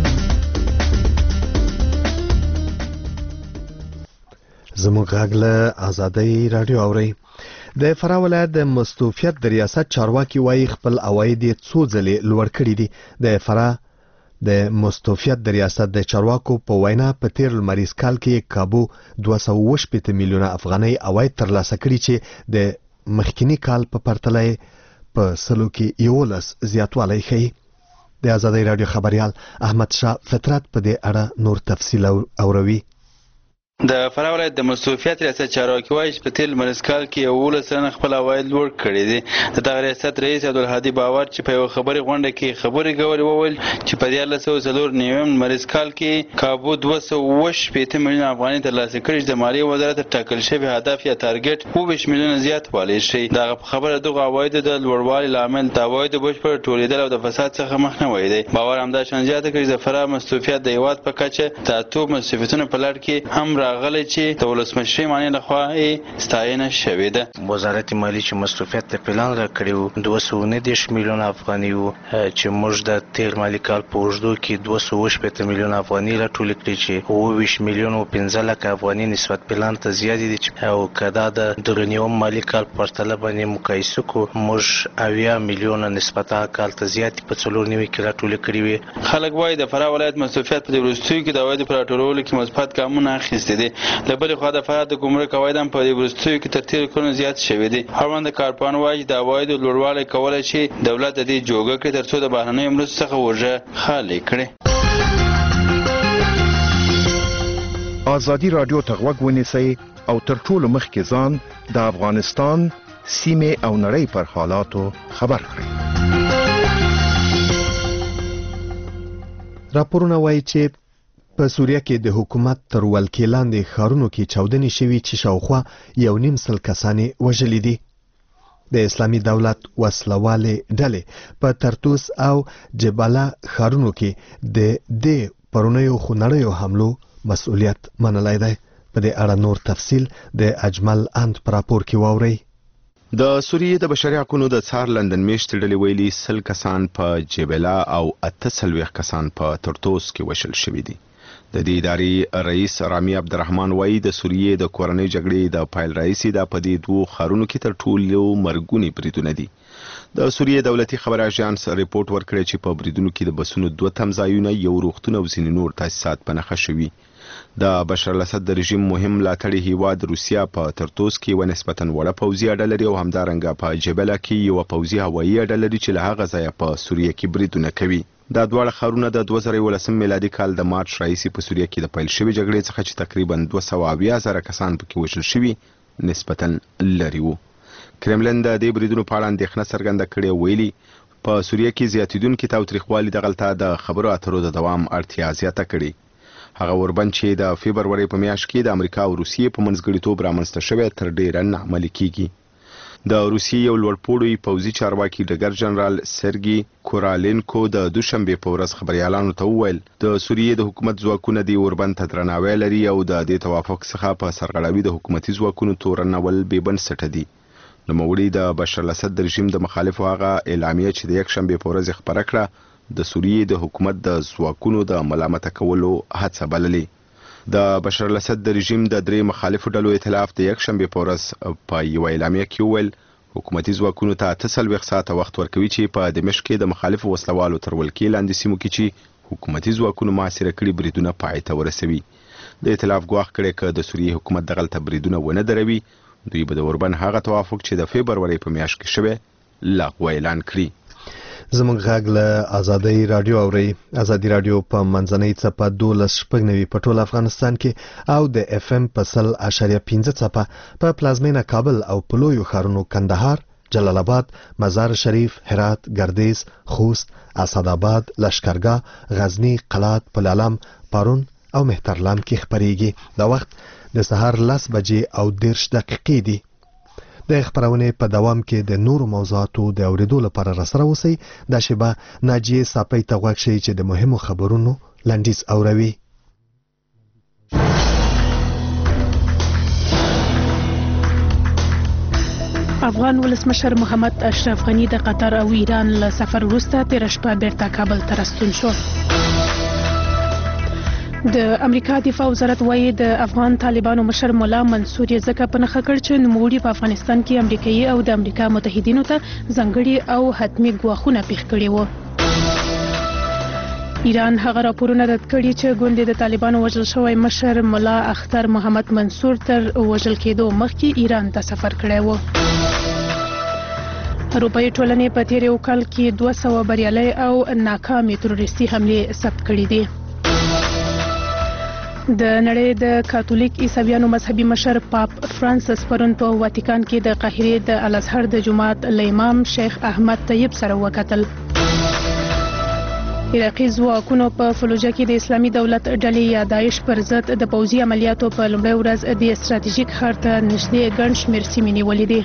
زموږ غږ له ازادۍ راډیو اورئ. د فراه ولایت د مستوفیت د ریاست چارواکي وایي خپل عواید یې څو ځلې لوړ کړي دي. د فراه د مستوفیت د ریاست د چارواکو په وینا په تیر لمریز کال کې کابو دوه سوه اووه شپېته میلیونه افغانۍ عواید ترلاسه کړي چې د مخکینی کال په پرتله په سلو کې یولس زیاتوالی ښیي. د ازادۍ راډیو خبریال احمد شاه فطرت په دې اړه نور تفصیل اوروي. د فراه ولایت د مستوفیت ریاست چارواکي وایي چې په تیر لمریز کال کې یولس سلنه خپل عواید لوړ کړي دي. د دغه ریاست رئیس عبدالهادي باور چې په یوه خبري غونډه کې خبرې کولې وویل چې په دیارلس سوه څلور نویم لمریز کال کې کابو دوه سوه اووه شپېته میلیونه افغانۍ ترلاسه کړي چې د مالیې وزارت تر ټاکل شوي هدف یا تارګټ اووه ویشت میلیونه زیات والی شي. دغه په خبره دغه عوایدو د لوړوالي لامل د عوایدو بشپړ ټولېدل او د فساد څخه مخنیوی دی. باور همداشان زیاته کړي چې د فراه مستوفیت د هېواد په کچه د اتو مستوفیتونو په لړ کې هم راغلی چې د ولسمشرۍ معنی لخوا یې ستاینه شوې ده. وزارت مالیې چې مستوفیت ته پلان راکړی و دوه سوه نهه دېرش میلیونه افغانۍ و چې موږ د تیر مالي کال په اوږدو کې دوه سوه اووه شپېته میلیونه افغانۍ راټولې کړې چې اووه ویشت میلیونه او پنځه لکه افغانۍ نسبت پلان ته زیاتې دي، او که دا د درېنیوم مالي کال په پرتله باندې مقایسه کړو موږ اویا میلیونه نسبت هغه کال ته زیاتې په څلور نوي کې راټولې کړې وې. خلک وایي د فراه ولایت مستوفیت په دې وروستیو کې د عوایدو په راټولولو کې مثبت ګامونه اخیستي دي. له بلې خوا د فراه د ګمرک عواید هم په دې وروستیو کې تر تېرو کلونو زیات شوي دي. اړوند کارپوهان وایي د عوایدو لوړوالی کولی شي دولت د دې جوګه کړي تر څو د بهرنیو مرستو څخه وږه خالي کړي. ازادي راډیو ته غوږ ونیسئ او تر ټولو مخکې ځان د افغانستان سیمې او نړۍ پر حالاتو خبر کړئ. راپورونه وایي چې په سوریه کې د حکومت تر ولکې لاندې ښارونو کې چاودنې شوي چې شاوخوا یو نیم سل کسانې وژلي دي. د اسلامي دولت وسلوالې ډلې په ترتوس او جباله ښارونو کې د دې پرونیو خونړیو حملو مسؤلیت منلی دی. په دې اړه نور تفصیل د اجمل اند په راپور کې واورئ. د سوریې د بشري حقونو د څار لندن میشت ډلې ویلي سل کسان په جبلا او اته څلوېښت کسان په ترتوس کې وژل شوي دي. د دې ادارې رئیس رامي عبدالرحمن وایي د سوریې د کورنۍ جګړې د پایل راهیسې دا په دې دوو ښارونو کې تر ټولو مرګوني بریدونه دي. د سوریې دولتي خبر اژانس ریپورت ورکړی چې په بریدونو کې د بسونو دوه تمځایونه، یو روغتون او ځینې نور تاسیسات په نښه شوي. د بشار الاسد د رژیم مهم ملاتړي هیواد روسیا په ترتوس کې یوه نسبتا وړه پوځي اډه لري او همدارنګه په جبله کې یوه پوځي هوایي اډه لري چې له هغه ځایه په سوریه کې بریدونه کوي. دا دواړه ښارونه د دوه زره یولسم میلادي کال د مارچ راهیسې په سوریه کې د پیل شوې جګړې څخه چې تقریبا دوه سوه اویا زره کسان پکې وژل شوي نسبتا لرې وو. کرملن د دې بریدونو په اړه اندېښنه څرګنده کړې او ویلي په سوریه کې زیاتېدونکي تاوتریخوالي دغلته د خبرو اترو د دوام اړتیا زیاته کړې. هغه اوربند چې د فبرورۍ په میاشت کې د امریکا او روسیې په منځګړیتوب رامنځته شوی تر ډیره نه عملي کیږي. د روسیې یو لوړپوړی پوځي چارواکي ډګر جنرال سرګي کورالینکو د دوشنبه په ورځ خبريالانو ته وویل د سوریې د حکومت ځواکونه دی اوربند ته درناوی لري او د دې توافق څخه په سرغړاوي د حکومتي ځواکونو تورنول بې بنسټه دي. نوموړي د بشار الاسد د رژیم د مخالفو هغه اعلامیه چې د یک شنبه په ورځ خبره کړه د سوریې د حکومت د ځواکونو د ملامت کولو هڅه بللې. د بشار الاسد د رژیم د درې مخالفو ډلو ائتلاف د یک شنبه په ورځ په یو اعلامیه کې وویل حکومتي ځواکونو ته اته څلوېښت ساعته وخت ورکوي چې په دمشق کې د مخالفو وسلوالو تر ولکې لاندې سیمو کې چې حکومتي ځواکونو محاصره کړي بریدونه پای ته ورسوي. د ائتلاف ګواښ کړی که د سوریې حکومت دغلته بریدونه ونه دروي دوی به د اوربند هغه توافق چې د فبرورۍ په میاشت کې شوی لغوه اعلان کړي. زموږ غږ له آزادۍ رادیو اوري. آزادي رادیو په منځنۍ څپه دولس شپږ نوي په ټول افغانستان کې او د اف ام په سل اشاریه پنځه څپه په پلازمینه کابل او په لویو ښارونو کندهار، جلال آباد، مزار شریف، هرات، ګردیز، خوست، اسداباد، لشکرګاه، غزنی، قلات، پلالام، پارون او مهترلام کې خبريږي. دا وخت د سهار لس بجې او دیرش دقیقې دي. د خبرونې په دوام کې د نورو موضوعاتو د اوریدو لپاره راسره اوسئ. دا شیبه ناجیه صاپۍ ته غوږ شئ چې د مهمو خبرونو لنډیز اوروي. افغان ولسمشر محمد اشرف غنی د قطر او ایران له سفر وروسته تېره شپه بیرته کابل ته راستون شو. د امریکا دفاع وزارت وایي د افغان طالبانو مشر مولا منصور یې ځکه په نښه کړ چې نوموړي په افغانستان کې امریکایي او د امریکا متحدینو ته ځانګړي او حتمي ګواښونه پیښ کړي وو. ایران هغه راپورونه رد کړي چې ګوندې د طالبانو وژل شوی مشر مولا اختر محمد منصور تر وژل کېدو مخکې ایران ته سفر کړی وو. اروپایي ټولنې په تېر یو کال کې دوه سوه بریالۍ او ناکامې تروریستي حملې ثبت کړي دي. د نړۍ د کاتولیک عیسویانو مذهبي مشر پاپ فرانسس پرون په واتیکان کې د قاهرې د الازهر د جومات له امام شیخ احمد طیب سره وکتل. عراقي ځواکونو په فلوجه کې د اسلامي دولت ډلې یا داعش پر ضد د پوځي عملیاتو په لومړۍ ورځ د استراتیژیک ښار ته نږدې ګڼ شمېر سیمې نیولې دي.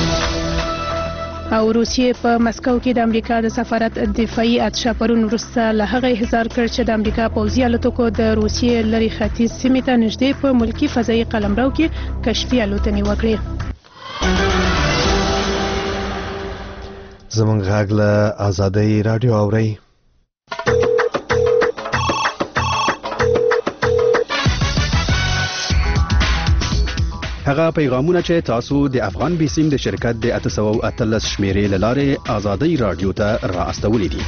او روسیې په مسکو کې د امریکا د سفارت دفاعي اتشه پرون وروسته له هغه احضار کړ چې د امریکا پوځي الوتکو د روسیې لرې ختیځ سیمې ته نږدې په ملکي فضایي قلمرو کې کشفي الوتنې وکړې. زموږ غږ له آزادۍ رادیو اورئ. هغه پیغامونه چې تاسو د افغان بیسیم د شرکت د اته سوه او اتلس شمیرې له لارې آزادۍ رادیو ته را استولی دي.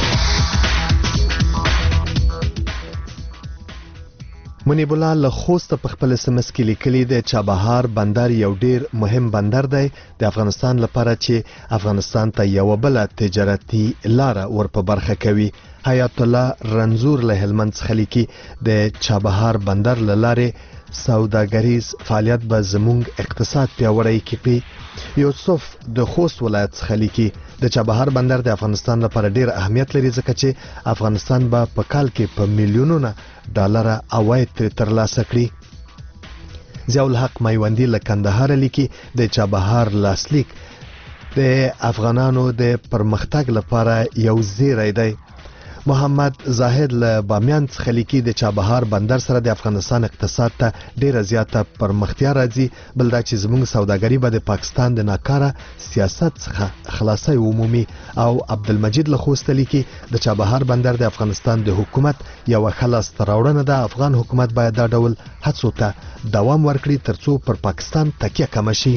منیب الله له خوست په خپل اس ام اس کې لیکلي د چابهار بندر یو ډیر مهم بندر دی د افغانستان لپاره چې افغانستان ته یو بل تجارتي لار ور په برخه کوي. حیات الله رنزور له هلمند څخه لیکي د چابهار بندر له لارې سوداګریز فعالیت به زموږ اقتصاد پیاوړی کړي. یوسف د خوست ولایت څخه لیکي د چابهار بندر د افغانستان لپاره ډیر اهمیت لري ځکه چې افغانستان به په کال کې په میلیونونو ډالر عواید ترلاسه کړي. ضیاء الحق میوندی له کندهار لیکي د چابهار لاسلیک د افغانانو د پرمختګ لپاره یو زیری دی. محمد زاهد له بامیان څخه لیکي د چابهار بندر سره د افغانستان اقتصاد ته ډیره زیاته پرمختیا راځي. بل دا چې زموږ سوداګري به د پاکستان د ناکاره سیاست څخه خلاصي عمومي. او عبدالمجید له خوست لیکي د چابهار بندر د افغانستان د حکومت یو خلاص تراوړنه ده. افغان حکومت باید دا ډول هڅو ته دوام ورکړي ترڅو پر پاکستان تکیه کم شي.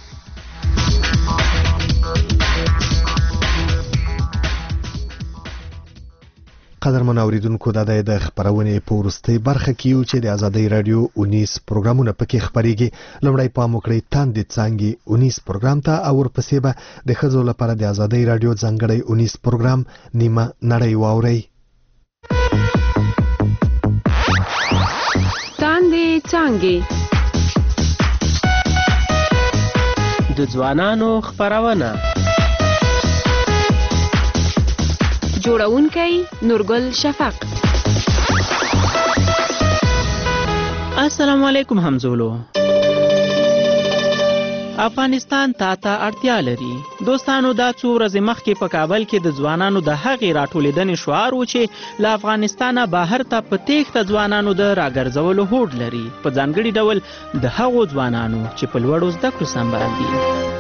قدرمن اوریدونکو دا د خبرونې په وروستۍ برخه کې یو چې د آزادۍ رادیو اونیس پروګرامونه پکې خبريږي. لومړی پام وکړئ تاندې څانګې اونیس پروګرام ته او ورپسې به د ښځو لپاره د آزادۍ رادیو ځانګړی اونیس پروګرام نیمه نړۍ واورئ. تاندې څانګې د ځوانانو خبرونه جوړونکی نورګل شفق. السلام علیکم همزولو. افغانستان تا ته اړتیا لري. دوستانو دا څو ورځې مخکې په کابل کې د ځوانانو د هغې راټولېدنې شعار و چې له افغانستانه بهر ته په تېښته ځوانانو د راګرځولو هوډ لري، په ځانګړي ډول د هغو ځوانانو چې په لوړو زده کړو سمبال دي.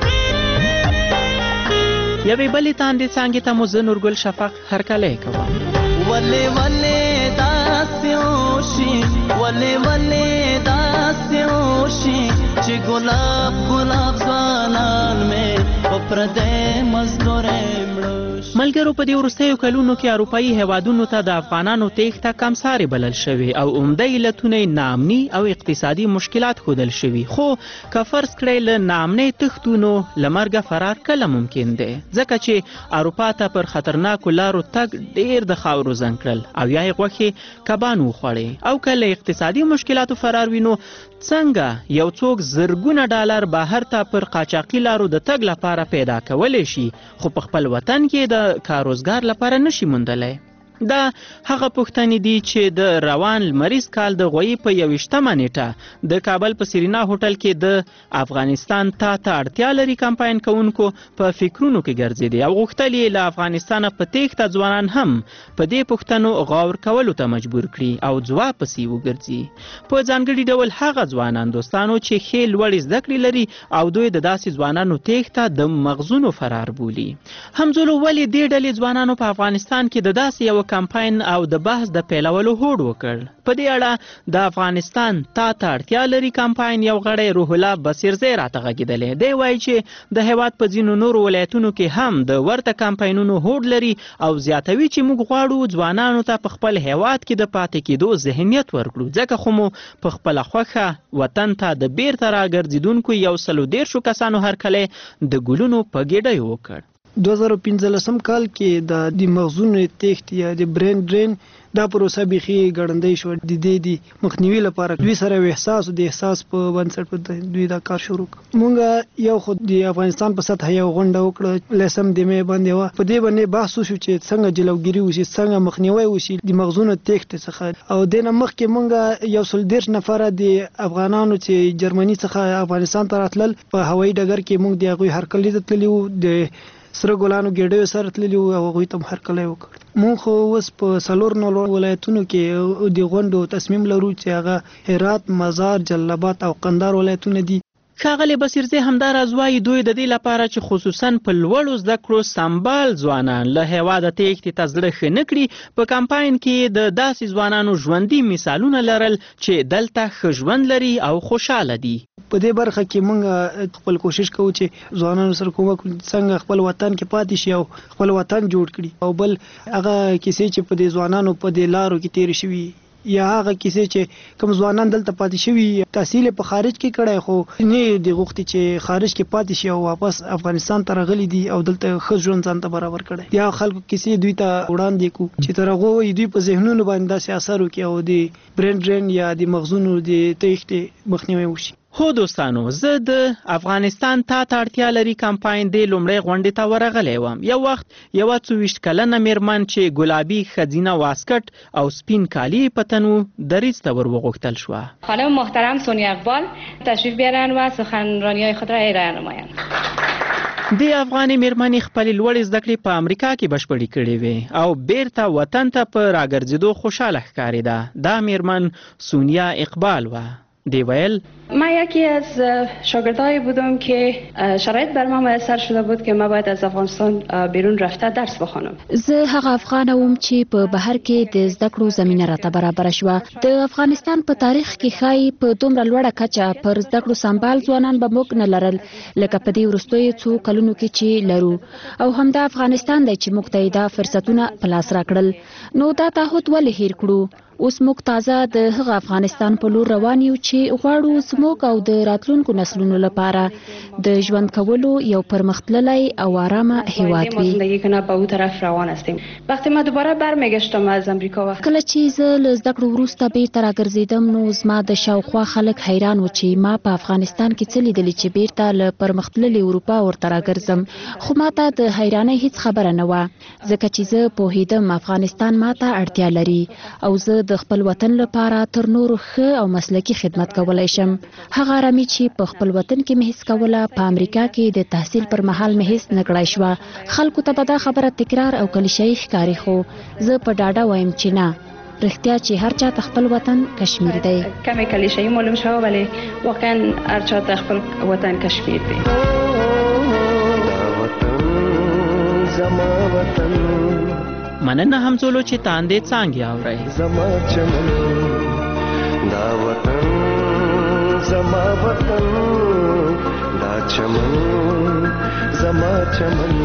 یوې بلې تاندې څانګې ته مو زه نورګل شفق هرکلی کوم. ولې ولې داسې وشي، ولې ولې داسې وشي چې ګلاب ګلاب ځوانان مې په پردی مزدورۍ مړه. ملګرو په دې وروستیو کلونو کې اروپایي هیوادونو ته د افغانانو تېښته کمسارې بلل شوې او عمده علتونه یې ناامني او اقتصادي مشکلات ښودل شوي. خو که فرض کړئ له ناامنۍ تښتو نو له مرګه فرار کله ممکن دی، ځکه چې اروپا ته پر خطرناکو لارو تګ ډېر د خاورو زنګ کړل او یا یې غوښې کبان وخوړې. او که له اقتصادي مشکلاتو فرار وي نو څنګه یو څوک زرګونه ډالر بهر ته پر قاچاقي لارو د تګ لپاره پیدا کولی شي خو په خپل وطن کې د کاروزګار لپاره نشي موندلی؟ دا هغه پوښتنې دي چې د روان لمریز کال د غویي په یویشتمه نیټه د کابل په سرینا هوټل کې د افغانستان تا ته اړتیا لري کمپاین کوونکو په فکرونو کې ګرځېدي او غوښتل یې له افغانستانه په تېښته ځوانان هم په دې پوښتنو غور کولو ته مجبور کړي او ځواب پسې وګرځي. په ځانګړي ډول هغه ځوانان دوستانو چې ښې لوړې زده کړې لري او دوی د داسې ځوانانو تېښته د مغزونو فرار بولي. همزولو ولې دې ډلې ځوانانو په افغانستان کې د داسې یو کمپاین او د بحث د پیلولو هوډ وکړ؟ په دې اړه د افغانستان تا ته اړتیا لري کمپاین یو غړی روح الله بصیرزی راته غږېدلی. دی وایي چې د هیواد په ځینو نورو ولایتونو کې هم د ورته کمپاینونو هوډ لري او زیاتوي چې موږ غواړو ځوانانو ته په خپل هیواد کې د پاتې کېدو ذهنیت ورکړو، ځکه خو مو په خپله خوښه وطن ته د بیرته راګرځېدونکو یو سلو دېرشو کسانو هرکلی د ګلونو په ګېډیو وکړ. دوه زره پنځلسم کال کې د مغزونو تېښت یا د برین ډرین دا پروسه بیخي ګړندۍ شو. د دې د مخنیوي لپاره دوی سره یو احساس د احساس په بنسټ په دوی دا کار شروع کړ. مونږ یو خو د افغانستان په سطح یو غونډه وکړه لسم د مې باندې و. په دې باندې بحث وشو چې څنګه جلوګیري وشي، څنګه مخنیوي وشي د مغزونو تېښت څخه. او د نه مخکې مونږ یو سل دېرش نفره د افغانانو چې جرمني څخه افغانستان ته راتلل په هوایي ډګر کې مونږ د هغوی هرکلی ته تللي وو، د سره ګلانو ګېډیو سره تللي وو او هغوی ته هم هرکلی وکړ. مونږ خو اوس په څلور نور ولایتونو کې د غونډو تصمیم لرو چې هغه هرات، مزار، جلال آباد او قندهار ولایتونه دي. ښاغلی بصیرزی همداراز وایي دوی د دې لپاره چې خصوصا په لوړو زده کړو سمبال ځوانان له هیواده تېښتې ته زړه ښه نه کړي. په کمپاین کې د داسې ځوانانو ژوندي مثالونه لرل چې دلته ښه ژوند لري او خوشحاله دي. په دې برخه کې مونږ خپل کوشش کوو چې ځوانانو سره کوم څنګه خپل وطن کې پاتې شي او خپل وطن جوړ کړي. او بل هغه کیسې چې په دې ځوانانو په دې لارو کې تېرې شوي یا هغه کیسې چې کوم ځوانان دلته پاتې شوي تحصیل په خارج کې کړی خو نه دی غوښتي چې خارج کې پاتې شي او واپس افغانستان ته راغلي دي او دلته ښه ژوند ځان ته برابر کړی. یا خلکو کیسې دوی ته وړاندې کړو چې تر هغو دوی په ذهنونو باندې داسې اثر وکړي او د برین ډرین یا د مغزونو د تېښتې مخنیوی وشي. هو دوستانو، زه د افغانستان تا ته اړتیا لري کمپاین د لومړۍ غونډې ته ورغلی وم. یو وخت یوه څوویشت کلنه میرمن چې ګلابي ښځینه واسکټ او سپین کالي په تن و دریځ ته ور وغوښتل شوه. خانم محترم سونیا اقبال تشریف بیارن و سخنرانی‌های خود را ارائه نمایند. د افغاني میرمنې خپلې لوړې زده کړې په امریکا کې بشپړې کړې وې او بیرته وطن ته په راګرځېدو خوشحاله ښکارېده. دا میرمن سونیا اقبال وه. دی ویل من یکی از شاگردایی بودم که شرایط بر من میسر شده بود که من باید از افغانستان بیرون رفته درس بخوانم. زه هغه افغان وم چې په بهر کې د زده کړو زمينه راته برابر شوه. د افغانستان په تاریخ کې ښایي په دومره لوړه کچه پر زده کړو سمبال ځوانان به موږ نه لرل لکه په دې وروستیو څو کلونو کې چې لرو. او همدا افغانستان دی چې موږ ته دا فرصتونه په لاس راکړل. نو دا تعهد ولې هیر کړو؟ اوس موږ تازه د هغه افغانستان په لور روان یو چې غواړو زموږ او د راتلونکو نسلونو لپاره د ژوند کولو یو پرمختللی او آرامه هیواد وي. زندگی کنه به اون طرف روان هستیم. وقتی ما دوباره برمیگشتم از امریکا وقت کله چې زه له زده کړو وروسته بیرته راګرځېدم نو زما د شاوخوا خلک حیران و چې ما په افغانستان کې څه لیدلي چې بیرته له پرمختللې اروپا ورته راګرځم. خو ما ته د حیرانۍ هیڅ خبره نه وه ځکه چې زه پوهېدم افغانستان ما ته اړتیا لري او زه د خپل وطن لپاره تر نورو ښه او مسلکي خدمت کولی شم. هغه آرامي چې په خپل وطن کې مې حس کوله په امریکا کې د تحصیل پر مهال مې حس نه کړای شوه. خلکو ته به دا خبره تکرار او کلیشه‌ایي ښکاري، خو زه په ډاډه وایم چې نه، رښتیا چې هر چا ته خپل وطن کشمیر دی. کمی کلیشه‌ای معلوم شوه ولی واقعا هر چا ته خپل وطن کشمیر دی. زما وطن مننه همزولو چې تاندې څانګې اورئ. زما چمن دا وطن زما وطن دا چمن زما چمن.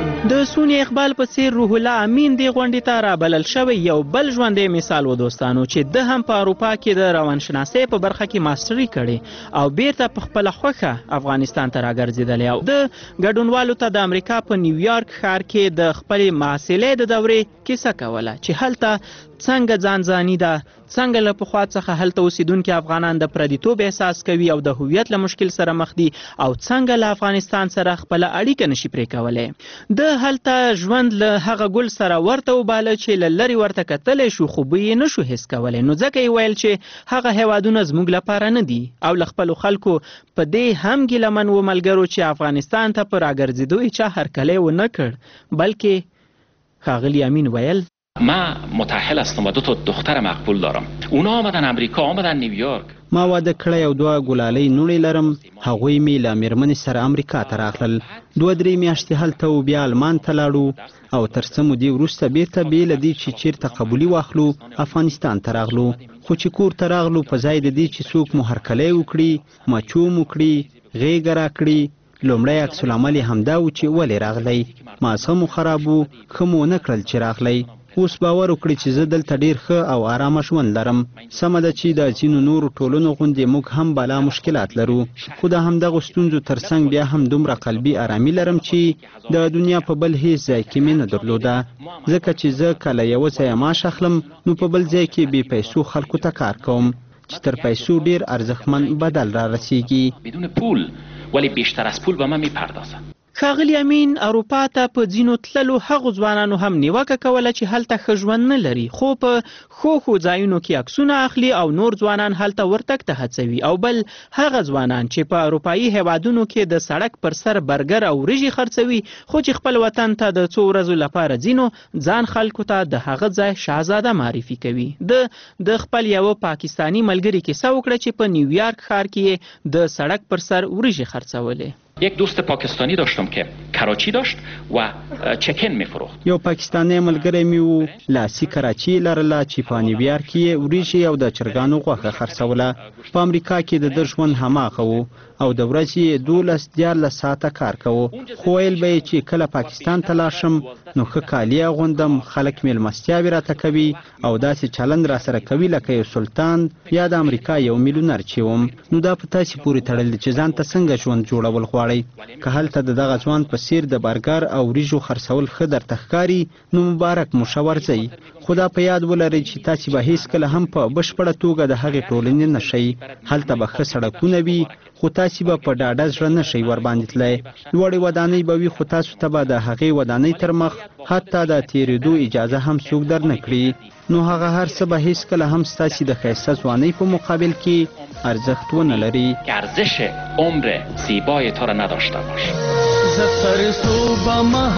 د سونی اقبال په څیر روح الله امین دی غونډې ته رابلل شوی یو بل ژوندی مثال و دوستانو، چې د هم په اروپا کې د روانشناسۍ په برخه کې ماستري کړې او بیرته په خپله خوښه افغانستان ته راګرځېدلی او د ګډونوالو ته د امریکا په نیویارک ښار کې د خپلې محصلې د دورې کیسه کوله چې هلته څنګه ځان ځاني ده، څنګه له پخوا څخه هلته اوسیدونکي افغانان د پردیتوب احساس کوي او د هویت له مشکل سره مخ دي او څنګه له افغانستان سره خپله اړیکه نشي پرې کولی. د هلته ژوند له هغه ګل سره ورته وباله چې له لرې ورته کتلی شو خو به یې نشو حس کولی، نو ځکه یې ویل چې هغه هیوادونه زموږ لپاره نه دي او له خپلو خلکو په دې هم ګیلمن و ملګرو چې افغانستان ته په راګرځېدو یې چا هرکلی ونه کړ، بلکې ښاغلي امین ویل من متأهل هستم و دو تا دختر مقبول دارم. اونا آمدن امریکا، آمدن نیویورک. ما واده کړی او دوه ګلالۍ نوڼې لرم. هغوی مې له میرمنې سره امریکا ته راغلل. دوه درې میاشتې هلته و بیا المان ته لاړو او تر څه مودې وروسته بیرته بې له دې چې چیرته قبولي واخلو افغانستان ته راغلو. خو چې کور ته راغلو په ځای د دې چې څوک مو هرکلی وکړي، مچو مو کړي، غېږه راکړي، لومړی عکس العمل یې همدا و چې ولې راغلی. مازه مو خراب و، ښه مو ونه کړل چې راغلی. اوس باور وکړي چې زه دلته ډیر ښه او آرامه ژوند لرم. سمه ده چې د ځینو نورو ټولنو غوندې موږ هم بالا مشکلات لرو، خو د همدغو ستونزو ترڅنګ بیا هم دومره قلبي آرامي لرم چې د دنیا په بل هیڅ ځای کې مې نه درلوده، ځکه چې زه کله یوه ځایه معاش اخلم نو په بل ځای کې بې پیسو خلکو ته کار کوم چې تر پیسو ډیر ارزښتمن بدل را رسیږي. بدون پول ولی بیشتر از پول به من میپردازن. ښاغلي امین اروپا ته په ځینو تللو هغو ځوانانو هم نیوکه کوله چې هلته ښه ژوند نه لري، خو په ښو ښو ځایونو کې عکسونه اخلي او نور ځوانان هلته ورتګ ته هڅوي، او بل هغه ځوانان چې په اروپایي هیوادونو کې د سړک پر سر برګر او وریژې خرڅوي خو چې خپل وطن ته د څو ورځو لپاره ځینو ځان خلکو ته د هغه ځای شهزاده معرفي کوي. د د خپل یوه پاکستانی ملګري کیسه وکړه چې په نیویارک ښار کې د سړک پر سر وریژې خرڅولې. یک دوست پاکستانی داشتم که کراچی داشت و چکن میفروخت. یو پاکستانی ملګری مې و لاسي کراچي لرله چې په نیویارک کې وریژې او د چرګانو غوښه خرڅوله. په امریکا کې د ده ژوند هماغه و او د ورځې دولس دیارلس ساعته کار کوو، خو ویل به یې چې کله پاکستان ته لاړ شم نو ښه کالي اغوندم، خلک میلمستیاوې راته کوي او داسې چلند را سره کوي لکه یو سلطان یا د امریکا یو میلیونر چې وم. نو دا په تاسې پورې تړل چې ځان ته څنګه ژوند جوړول غواړئ. که هلته د دغه ځوان په څیر د برګر او وریژو خرڅول ښه درته ښکاري نو مبارک مو شه ورځئ، خو دا په یاد ولرئ چې تاسې به هیڅکله هم په بشپړه توګه د هغې ټولنې نه شئ. هلته به ښه سړکونه وي خو تاسې به په ډاډه زړه نه شئ ورباندې تللی. لوړې ودانۍ به وي خو تاسو ته به د هغې ودانۍ تر مخ حتی د تېرېدو اجازه هم څوک در نه کړي. نو هغه هر څه به هیڅکله هم ستاسې د ښایسته ځوانۍ په مقابل کې ارزښت ونه لري. که ارزش عمر زیبای تو را نداشته باش. زفر صوبه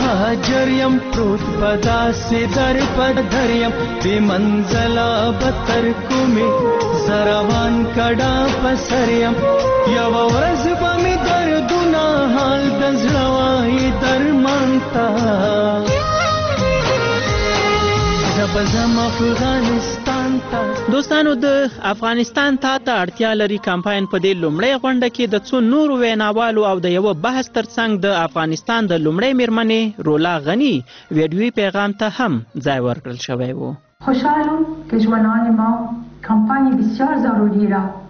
مهاجریم پروت پداسې در پدریم بی منزله بتر کومې زروان کډا پسریم یو ورځ به مې دردونه حال د زړه وایي درمان ته زبزم افغانستان ته. دوستانو د افغانستان ته ته اړتیا لري کمپاین په دې لومړۍ غونډه کې د څو نورو ویناوالو او د یوه بحث ترڅنګ د افغانستان د لومړۍ میرمنې رولا غنی ویډیویي پیغام ته هم ځای ورکړل شوی و. خوشحالم که جوانان ما کمپاین بسیار ضروری را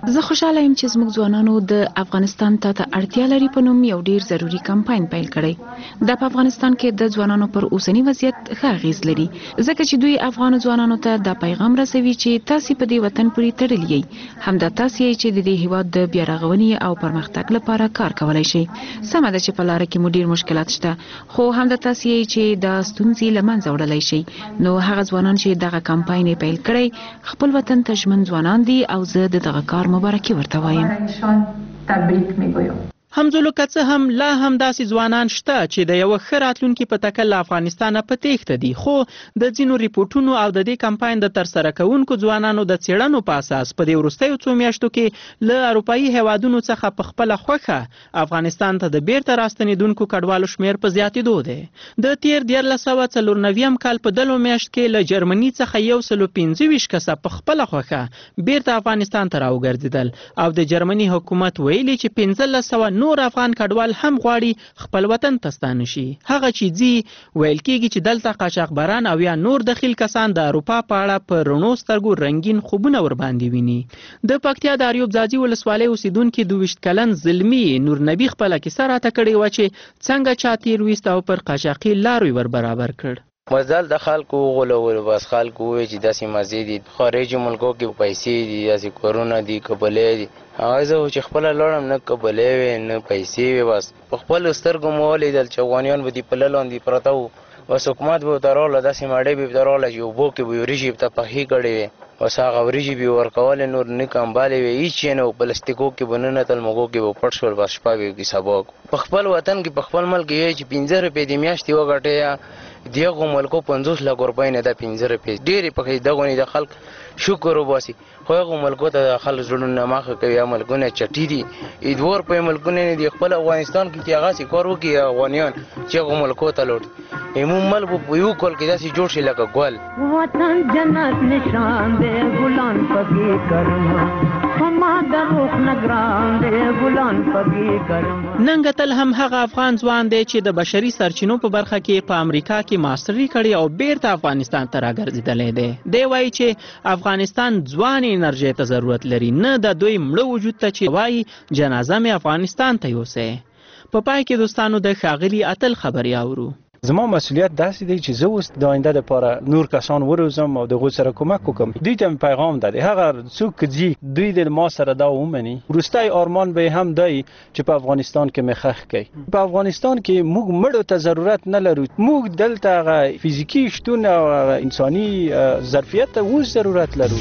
زه خوشاله یم چې زموږ ځوانانو د افغانستان ته ته اړتیا لري په نوم یو ډیر ضروری کمپاین پیل کړی. دا په افغانستان کې د ځوانانو پر اوسنی وضعیت ښه اغیز لري ځکه چې دوی افغان ځوانانو ته دا پیغام رسوي چې تاسو په دې وطن پورې تړلي یې، همدا تاسو یې چې د دې هیواد د بیا رغونې او پرمختګ لپاره کار کولای شي. سمه ده چې په لار کې مو ډیر مشکلات شته، خو همدا تاسو یې چې د ستونزې له منځه وړلای شي. نو هغه ځوانان چې دغه کمپاین پیل کړی خپل وطن ته ژمن ځوانان دي او زه د دغه کار مبارکي ورته وایم. تبریک میگویم. همزولو که څه هم لا هم داسې ځوانان شته چې د یو ښه راتلونکي په تکل له افغانستانه په تېښته دي، خو د ځینو ریپورټونو او د دې کمپاین د ترسره کوونکو ځوانانو د څېړنو په اساس په دې وروستیو څو میاشتو کې له اروپایي هیوادونو څخه په خپله خوښه افغانستان ته د بیرته راستنېدونکو کډوالو شمېر په زیاتېدو دی. د تېر دیارلس سوه څلور نویم کال په دلو میاشت کې له جرمني څخه یو سلو پنځه ویشت کسه په خپله خوښه بیرته افغانستان ته راوګرځېدل او د جرمني حکومت ویلي چې پنځلس سوه نور افغان کډوال هم غواړي خپل وطن ته ستانه شي. هغه چې ځي ویل کېږي چې دلته قاچاقبران او یا نور دخیل کسان د اروپا په اړه په رڼو سترګو رنګین خوبونه ورباندې ویني. د پکتیا د اریوب ځاځي ولسوالۍ اوسیدونکي دوه ویشت کلن زلمي نور نبي خپله کیسه راته کړې وه چې څنګه چا تیر ویست او پر قاچاقي لارو ور برابر کړ. مزل د خلکو غولول، بس خلکو وایي چې داسې مزې دي، خارجي ملکو کې پیسې دي، داسې کورونه دي، قبلې دي. هغه زه چې خپله لاړم نه قبلې وې نه پیسې وې، بس په خپلو سترګو مو ولیدل چې افغانیان به دي پله لاندې پراته وو، بس حکومت به ورته راغله، داسې ماډۍ به ورته راغله چې اوبو کې به یې وریجې ورته پخې کړې وې، بس هغه وریجې به یې ورکولې، نور نه کمبالې وې، هېڅ شی نه و، پلاستیکو کې به ننتل، مږو کې به پټ شول، بس شپه به یې سبا په خپل وطن کې په خپل ملک کې چې پنځه روپۍ د میاشتې وګټې دغو ملکو پنځوس لک روپۍ نه ده پنځه روپۍ ډېرې پکې دغو نه د خلک شکر وباسي، خو هغو ملکو ته د خلک زړونه ماخه کوي، هغه ملکونه چټي دي، د دوه روپۍ ملکونه نه دي. خپل افغانستان کې چې هغسې کار وکړي افغانیان چې هغو ملکو ته لوټ عموم ملک په یو کال کې داسې جوړ شي لکه ګل. وطن جنت نشان دی ګلان پکې کرم فما د روح نگران دی ګلان پکې کرم. نن تل هم هغه افغان ځوان دی چې د بشري سرچینو په برخه کې په امریکا کې ماستري کړې او بیرته افغانستان ته راګرځېدلی دی. دی وایي چې افغانستان ځوان انرژۍ ته ضرورت لري، نه د دوی مړه وجود ته چې وایي جنازه مې افغانستان ته یوسئ. په پای کې دوستانو د ښاغلي اتل خبرې اورو. زما مسئولیت داسې دی چې زه اوس د آینده لپاره نور کسان وروزم او د هغوی سره کومک وکړم. دوی ته مې پیغام ده هغه څوک که ځي دوی د ما سره دا ومني. وروستی ارمان به هم دی چې په افغانستان کې مې ښخ کړي. په افغانستان کې موږ مړو ته ضرورت نه لرو، موږ دلته هغه فزیکي شتون او انساني ظرفیت ته اوس ضرورت لرو.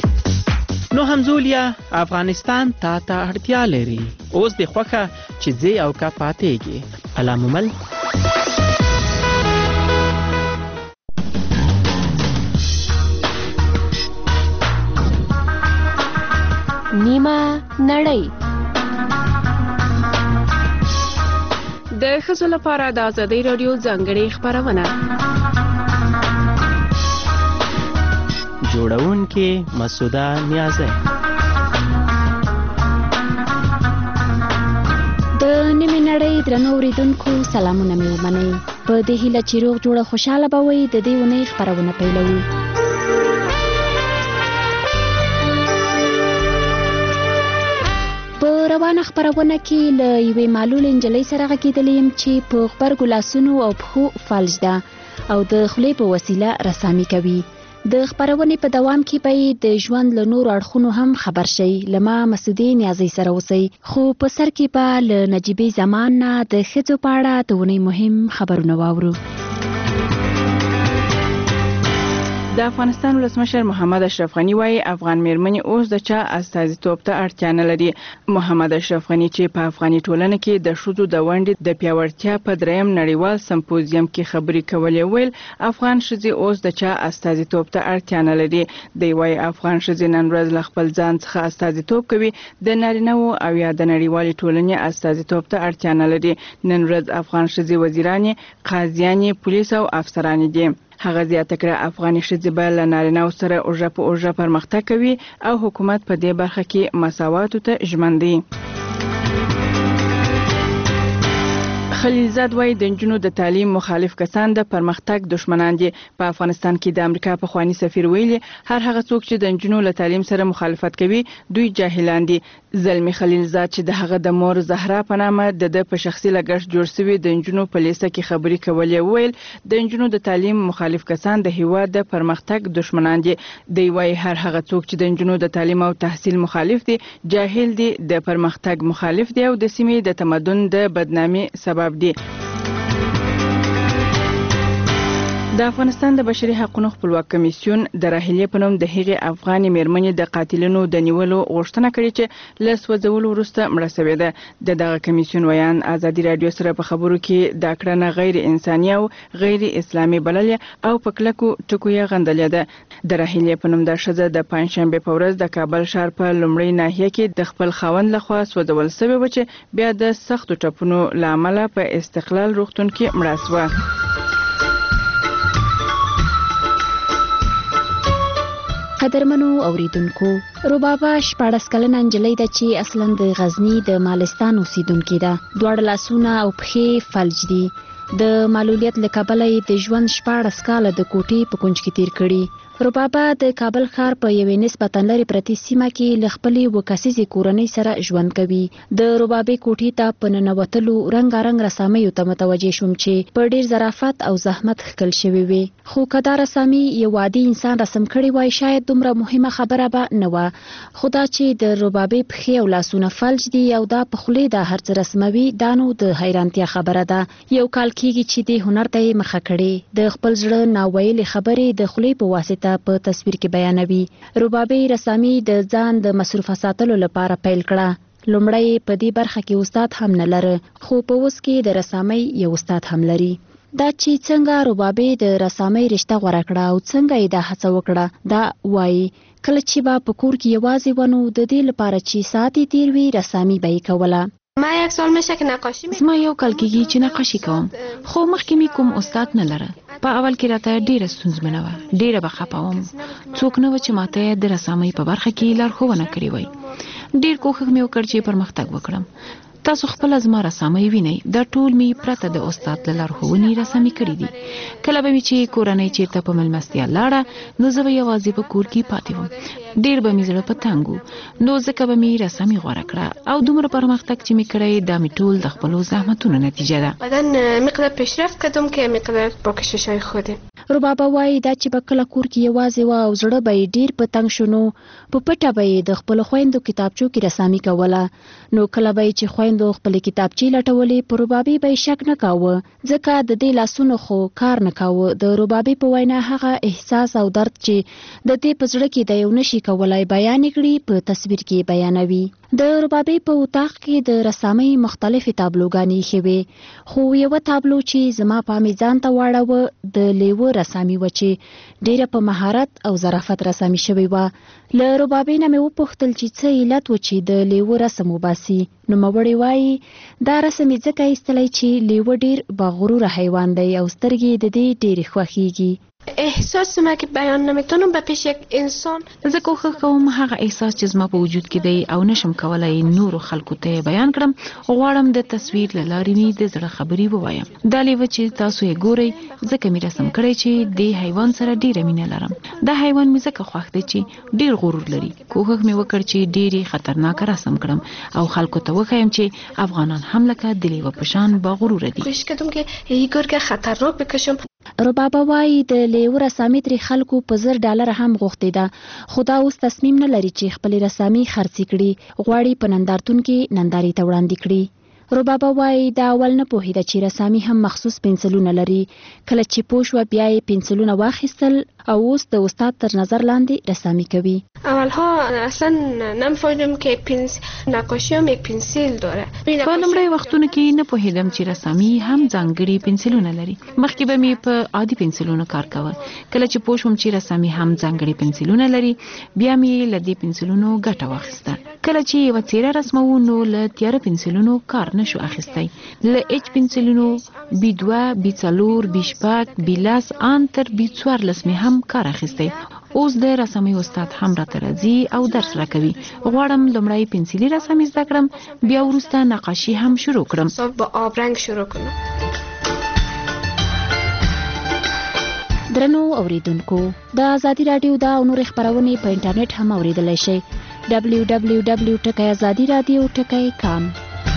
نو همزولیا افغانستان تا ته اړتیا لري، اوس د خوښه چې ځې او که پاتېږي. علاممل نیمه نړۍ د ښځو لپاره د ازادۍ راډیو ځانګړې خپرونه. جوړونکې مسعوده نیازی. د نیمه نړۍ درنو اوریدونکو سلامونه مې ومنئ. په دې هیله چې روغ جوړه خوشحاله به وئ د دې اونۍ خپرونه پیلوو. په روانه خپرونه کې له یوې معلولې نجلۍ سره غږېدلی یم چې په غبرګو لاسونو او پښو فلج ده او د خولې په وسیله رسامي کوي. د خپرونې په دوام کې به د ژوند له نورو اړخونو هم خبر شئ. له ما مسعودې نیازۍ سره اوسئ، خو په سر کې به له نجیبې زمان نه د ښځو په اړه د اونۍ مهم خبرونه واورو. د افغانستان ولسمشر محمد اشرف غني وايي افغان میرمنې اوس د چا استازیتوب ته اړتیا نه لري. محمد اشرف غني چې په افغاني ټولنه کې د ښځو د ونډې د پیاوړتیا په دریم نړیوال سمپوزیم کې خبرې کولې ویل افغان ښځې اوس د چا استازیتوب ته اړتیا نه لري. دی وايي افغان ښځې نن ورځ له خپل ځان څخه استازیتوب کوي، د نارینه‌وو او یا د نړیوالې ټولنې استازیتوب ته اړتیا نه لري. نن ورځ افغان ښځې وزیرانې، قاضیانې، پولیس او افسرانې دي. هغه زیاته کړه افغاني ښځې به له نارینه‌و سره اوږه په اوږه پرمختګ کوي او حکومت په دې برخه کې مساواتو ته ژمن دی. خلیلزاد وایي د نجونو د تعلیم مخالف کسان د پرمختګ دشمنان دي. په افغانستان کې د امریکا پخوانی سفیر ویلي هر هغه څوک چې د نجونو له تعلیم سره مخالفت کوي دوی جاهلان دي. زلمی خلیلزاد چې د هغه د مور زهرا په نامه د د په شخصي لګښت جوړ شوی د نجونو په لیسه کې خبرې کولې ویل د نجونو د تعلیم مخالف کسان د هیواد د پرمختګ دشمنان دي. دی وایي هر هغه څوک چې د نجونو د تعلیم او تحصیل مخالف دي جاهل دي، د پرمختګ مخالف دي او د سیمې د تمدن د بدنامي سبب دي. د افغانستان د بشري حقوقو خپلواک کمیسیون د راهیلې په نوم د هغې افغاني میرمنې د قاتلینو د نیولو غوښتنه کړې چې له سوځولو وروسته مړه شوې ده. د دغه کمیسیون ویان ازادي راډیو سره په خبرو کې دا کړنه غیر انساني او غیر اسلامي بللې او په کلکو ټکو یې غندلې ده. د راهیلې په نوم د ښځه د پنځشنبې په ورځ د کابل ښار په لومړۍ ناحیه کې د خپل خاوند لخوا سوځول شوې و چې بیا د سختو ټپونو له امله په استقلال روغتون کې مړه شوه. قدرمنو اوریدونکو، ربابه شپاړس کلنه نجلۍ ده چې اصلا د غزنی د مالستان اوسیدونکې ده. دواړه لاسونه او پښې فلج دي. د معلولیت له کبله یې د ژوند شپاړس کاله د کوټې په کونج کې تیر کړي. ربابه د کابل ښار په یوې نسبتا لرې پرتې سیمه کې له خپلې اووه کسیزې کورنۍ سره ژوند کوي. د ربابې کوټې ته په ننوتلو رنګارنګ رسامیو ته متوجه شوم چې په ډیر ظرافت او زحمت ښکل شوې وي. خو که دا رسامي یو عادي انسان رسم کړی وای شاید دومره مهمه خبره به نه وه. خو دا چې د ربابې پښې او لاسونه فلج دي او دا په خولې د هر څه رسموي دا نو د حیرانتیا خبره ده. یو کال کېږي چې دې هنر ته یې مخه کړې. د خپل زړه ناویلې خبرې د خولې په واسطه په تصویر کې بیانوي. ربابې رسامي د ځان د مصروفه ساتلو لپاره پیل کړه. لومړی په دې برخه کې استاد هم نه لره، خو په اوس کې د رسامۍ یو استاد هم لري. دا چې څنګه ربابې د رسامۍ رشته غوره کړه او څنګه یې دا هڅه وکړه دا وایي. کله چې به په کور کې یوازې ونو د دې لپاره چې ساعت یې تیر وي رسامي به یې کوله. ما یک سال میشه که نقاشی می زما یو کال کېږي چې نقاشي کوم، خو مخکې مې کوم استاد نه لره. په اول کې راته ډیره ستونزمنه وه، ډیره به خفه وم. څوک نه و چې ماته د رسامۍ په برخه کې لارښوونه کړې وای. ډیر کوښښ مې وکړ چې پرمختګ وکړم. تاسو خپل زما رسامۍ وینئ، دا ټول می پرته د استاد له لارښوونې رسامي کړي دي. کله به مې چې کورنۍ چیرته په مېلمستیا لاړه نو زه به یوازې په کور کې پاتې وم. ډیر به مې زړه په تنګ و، نو ځکه به مې رسامي غوره کړه او دومره پرمختګ چې مې کړی دا مې ټول د خپلو زحمتونو نتیجه ده. بعدن مقدار پیشرفت کردم که مقدار با کشش‌های خودم. ربابه وایي دا چې به کله کور کې یوازې وه او زړه به یې ډیر په تنګ شو نو په پټه به یې د خپلو خویندو کتابچو کې رسامي کوله. نو کله به یې چې خویندو خپلې کتابچې لټولې په ربابې به یې شک نه کاوه، ځکه د دې لاسونو خو کار نه کاوه. د ربابې په وینا هغه احساس او درد چې د دې په زړه کې د یو نشي کولای بیان کړي په تصویر کې بیانوي. د ربابې په اتاق کې د رسامۍ مختلفې تابلوګانې ایښې وې، خو یوه تابلو چې زما پام یې ځان ته واړوه د لیوه رسامي وه چې ډیره په مهارت او ظرافت رسامي شوې وه. له ربابې نه مې وپوښتل چې څه علت و چې د لیوه رسم وباسي. نوموړې وایي دا رسم یې ځکه ایستلی چې لیوه ډیر باغروره حیوان دی او سترګې د دې ډیرې خوښیږي. احساس ما که بیان نمیتونم به پیش یک انسان زه کوښښ کوم هغه احساس چې زما په وجود کې دی او نشم کولای نورو خلکو ته بیان کړم، غواړم د تصویر له لارې مې د زړه خبرې ووایم. دا لیوه چې تاسو یې ګورئ ځکه مې رسم کړی چې د حیوان سره ډیره مینه لرم. دا حیوان مې ځکه خوښ دی چې ډیر غرور لري. کوښښ مې وکړ چې ډیرې خطرناک رسم کړم او خلکو ته وښیم چې افغانان هم لکه د لیوه په شان باغروره دي. کوشش کردم که یه گرگ خطرناک بکشم. ربابه وایي د لیوه رسامي ترې خلکو په زر ډالره هم غوښتې ده، خو دا اوس تصمیم نه لري چې خپلې رسامي خرڅې کړي. غواړي په نندارتون کې نندارې ته وړاندې کړي. ربابه وایي دا اول نه پوهېده چې رسامي هم مخصوص پنسلونه لري. کله چې پوه شوه بیا یې پنسلونه واخیستل او اوس د استاد تر نظر لاندې رسامي کوي. اولها اصلا نمی‌فهمیدم که پنس نقاشی هم یک پنسل داره. په لومړی وختونو کې نه پوهېدم چې رسامي هم ځانګړي پنسلونه لري. مخکې به مې په عادي پنسلونو کار کاوه. کله چې پوه شوم چې رسامي هم ځانګړي پنسلونه لري بیا مې له دې پنسلونو ګټه واخیسته. کله چې یوه څیره رسموو نو له تیاره پنسلونو کار نشو اخیستی. له اچ پنسلونو بي دوه، بي څلور، بي شپږ، بي لس ان تر بي څوارلس مې هم کار اخیستی. اوس د رسامۍ استاد هم راته راځي او درس راکوي. غواړم لومړی پنسلي رسامي زده کړم، بیا وروسته نقاشي هم شروع کړم. صبح با آبرنگ شروع کنم. درنو اوریدونکو، د ازادي رادیو دا او نور خبرونه په انټرنیټ هم اوریدلای شئ. دبلیو دبلیو دبلیو ټکی ازادي رادیو ټکی کام.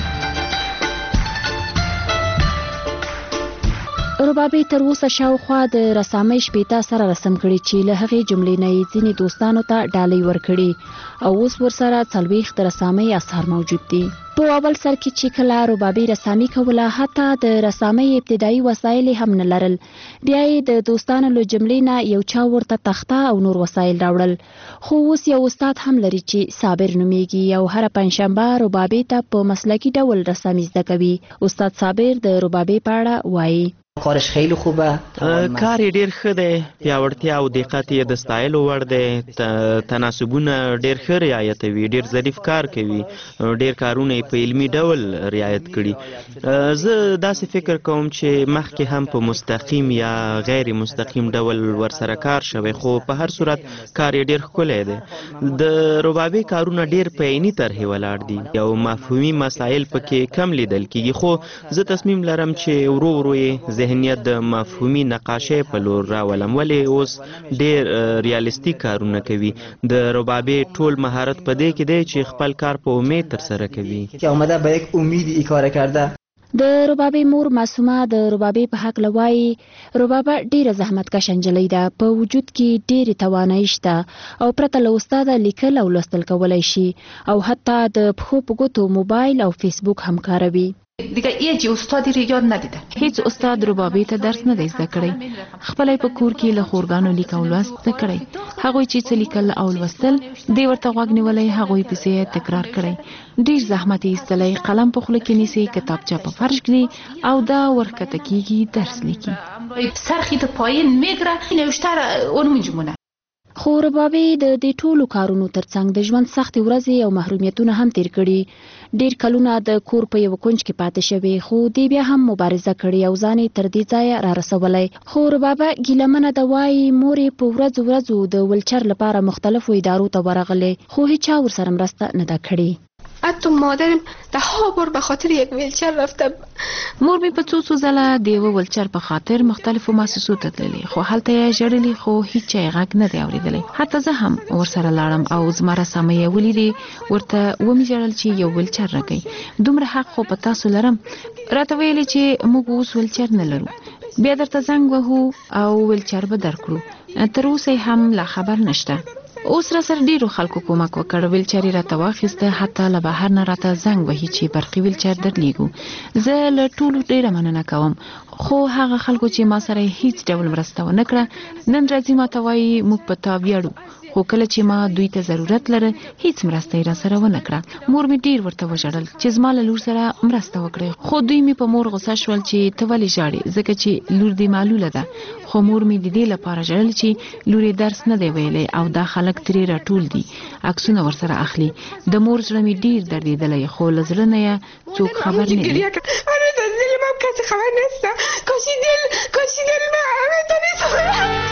ربابي تر اوسه شاوخوا د رسامۍ شپېته سره رسم کړي چې له هغې جملې نه یې ځینې دوستانو ته ډالۍ ورکړي او اوس ورسره څلوېښت د رسامۍ اثار موجود دي. په اول سر کې چې کله ربابي رسامي کوله، حتی د رسامۍ ابتدایي وسایل هم نه لرل. بیا یې د دوستانو له جملې نه یو چا ورته تخته او نور وسایل راوړل. خو اوس یو استاد هم لري چې صابر نومیږي او هره پنجشنبه ربابي ته په مسلکي ډول رسامي زده کوي. استاد صابر د ربابي په اړه وایي: کارش خیلی خوبه. کار یې ډیر ښه دی، پیاوړتیا او دقت یې د ستایلو وړ دی. تناسبونه ډیر ښه رعایتوي، ډیر ظریف کار کوي، ډیر کارونه یې په علمي ډول رعایت کړي. زه داسې فکر کوم چې مخکې هم په مستقیم یا غیر مستقیم ډول ورسره کار شوی، خو په هر صورت کار یې ډیر ښکلی دی. د ربابي کارونه ډیر په عیني طرحې ولاړ دي، یو مفهومي مسایل پکې کم لیدل کیږي، خو زه تصمیم لرم چې ورو ورو یې ذهنیت د مفهومي نقاشۍ په لور راولم، ولې اوس ډیر ریالستیک کارونه کوي. د ربابي ټول مهارت په دې کې دی چې خپل کار په امید ترسره کوي. که آمده به یک امید ای کار کرده. د ربابي مور معصومه د ربابي په حق لوایي: ربابه ډیره زحمتکشه نجلۍ ده، په وجود کې ډیرې توانایي شته او پرته له استاده لیکل او لوستل کولی شي او حتی د پښو په ګوتو موبایل او فیسبوک هم کاروي. دیگه یه استادی رو یاد ندیده. هیڅ استاد ربابي ته درس نه دی زده کړی. خپلې په کور کې له خورګانو لیک او لوست زده کړی. هغوی چې څه لیکل او لوستل دی ورته غوږ نیولی، هغوی پسې تکرار کړی. ډیر زحمت یې ایستلی، قلم په خوله کې نیسي، کتابچه په فرش ږدي او دا ورکته کیږي، درس لیکي. سرخی تو پایین میگره نوشتر اون میجمونه. خو ربابي د دې ټولو کارونو ترڅنګ د ژوند سختې ورځې او محرومیتونه هم تیر کړي. ډیر کلونه د کور په یو کونج کې پاتې شوی، خو دی بیا هم مبارزه کړې او ځان یې تر دې ځایه را رسولی. خو ربابه ګیلمنه ده، وایي مور یې په ورځو ورځو د ولچر لپاره مختلفو ادارو ته ورغلې، خو هیچا ورسره مرسته نه ده کړې. حتی مادرم ده ها بار به خاطر یک ویلچر رفته. مور می په څو څو ځله د یو ویلچر په خاطر مختلفو مؤسسو ته تللې، خو هلته یې ژړلې، خو هیڅ یې غږ نه دی اورېدلی. حتی زه هم ورسره لاړم او زما رسامۍ یې ولیدې، ورته ومې ژړل چې یو ویلچر راکوي. دومره حق خو په تاسو لرم. راته ویلې چې موږ اوس ویلچر نه لرو، بیا درته زنګ وهو او ویلچر به درکړو. تر اوسه هم لا خبر نشته. اوس را سره ډیرو خلکو کومک وکړ، ویلچر یې راته واخیسته، حتی له بهر نه راته زنګ وهي چې برقي ویلچر درلیږو. زه له ټولو ډیره مننه کوم، خو هغه خلکو چې ما سره هیڅ ډول مرسته ونه کړه، نن راځي ما ته وایي موږ په تا ویاړو، خو کله چې ما دوی ته ضرورت لره هیڅ مرسته یې را سره ونه کړه. مور مې ډیر ورته وژړل چې زما له لور سره مرسته وکړي، خو دوی مې په مور غوسه شول چې ته ولې ژاړې، ځکه چې لور دې معلوله ده. خو مور مې د دې لپاره ژړل چې لور یې درس نه دی ویلی او دا خلک ترې راټول دي، عکسونه ورسره اخلي. د مور زړه مې ډیر دردېدلی، خو له زړه نه یې څوک خبر نه دي. آره از دل من کسی خبر نیست. کاشی دل کاشی دل من همه تا نیست.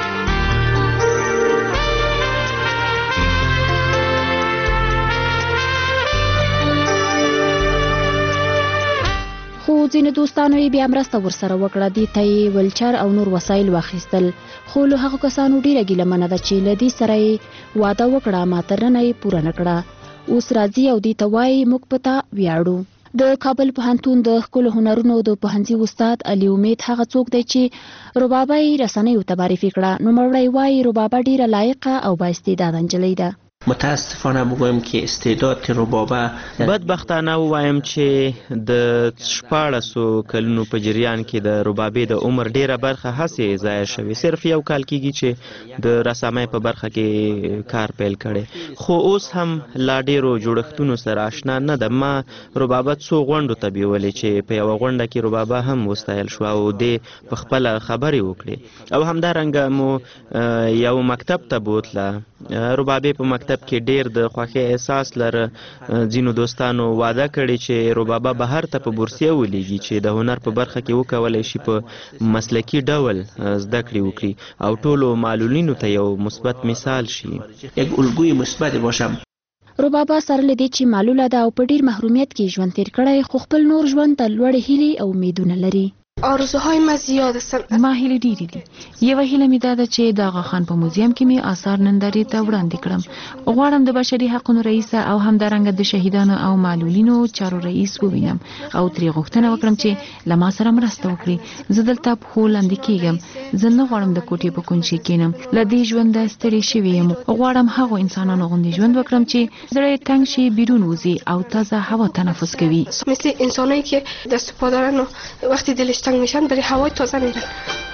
خو ځینې دوستانو یې بیا مرسته ورسره وکړه، دې ته یې ویلچر او نور وسایل واخیستل. خو له هغو کسانو ډیره ګیلمنه ده چې له دې سره یې واده وکړه، ماترنه یې پوره نه کړه. اوس راځي او دې ته وایي موږ په تا ویاړو. د کابل پوهنتون د ښکلو هنرونو د پوهنځي استاد علي امید هغه څوک دی چې ربابه یې رسنیو ته معرفي کړه. نوموړی وایي ربابه ډیره لایقه او بااستعداده نجلۍ ده. متاسفانه بگویم که استعداد ربابه بدبختانه وایم چې د شپاړسو کلونو په جریان کې د ربابې د عمر ډیره برخه هسې ضایع شوې. صرف یو کال کېږي چې د رسامۍ په برخه کې کار پیل کړی، خو اوس هم لا ډیرو جوړښتونو سره آشنا نه ده. ما ربابه څو غونډو ته بیولې چې په یوه غونډه کې ربابه هم وستایل شوه او دې په خپله خبرې وکړې، او همدارنګه مو یو مکتب ته بوتله. ربابې په مکتب مکتب کې ډیر د خوښۍ احساس لره. ځینو دوستانو وعده کړې چې ربابه بهر ته په بورسیه ولیږي چې د هنر په برخه کې وکولای شي په مسلکي ډول زده کړې وکړي او ټولو معلولینو ته یو مثبت مثال شي. یک الگوی مثبت باشم. ربابه سره لدی چې معلوله ده او په ډیر محرومیت کې ژوند تیر کړی خو خپل نور ژوند ته لوړې هیلې او امیدونه لري. آرزوهای ما زیاد هستن. ما هیله ډیرې دي. یوه هیله مې دا ده چې د آغا خان په موزیم کې مې آثار نندارې ته وړاندې کړم. غواړم د بشري حقوقو رئیس او همدارنګه د شهیدانو او معلولینو چارو رئیس ووینم او ترې غوښتنه وکړم چې له ما سره مرسته وکړي. زه دلته پښو لاندې کېږم. زه نه غواړم د کوټې په کونج کې کېنم. له دې ژونده ستړې شوې یم. غواړم هغو انسانانو غوندې ژوند وکړم چې زړه یې تنګ شي، بیرون وځي او تازه هوا تنفس کوي. مثل انسانایی که دست و پا دارن و وقتی دلش تنگ میشن برای هوای تازه میرن.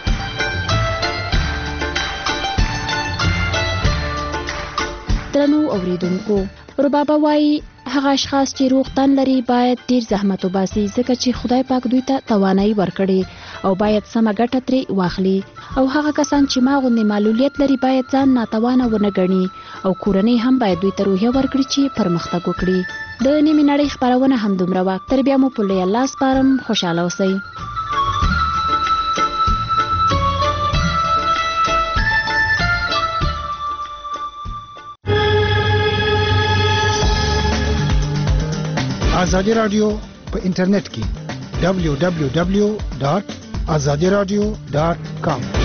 درنو اوریدونکو، ربابه وایي هغه اشخاص چې روغ تن لري باید ډیر زحمت وباسي ځکه چې خدای پاک دوی ته توانایي ورکړي او باید سمه ګټه ترې واخلي. او هغه کسان چې ما غوندې معلولیت لري باید ځان ناتوانه ونه ګڼي او کورنۍ هم باید دوی ته روحیه ورکړي چې پرمختګ وکړي. د نیمې نړۍ خپرونه همدومره وه. تر بیا مو په لوی الله سپارم. خوشحاله اوسئ. آزادی رادیو په انټرنیټ کې دبلیو دبلیو دبلیو ډاټ آزادي رادیو ډاټ کام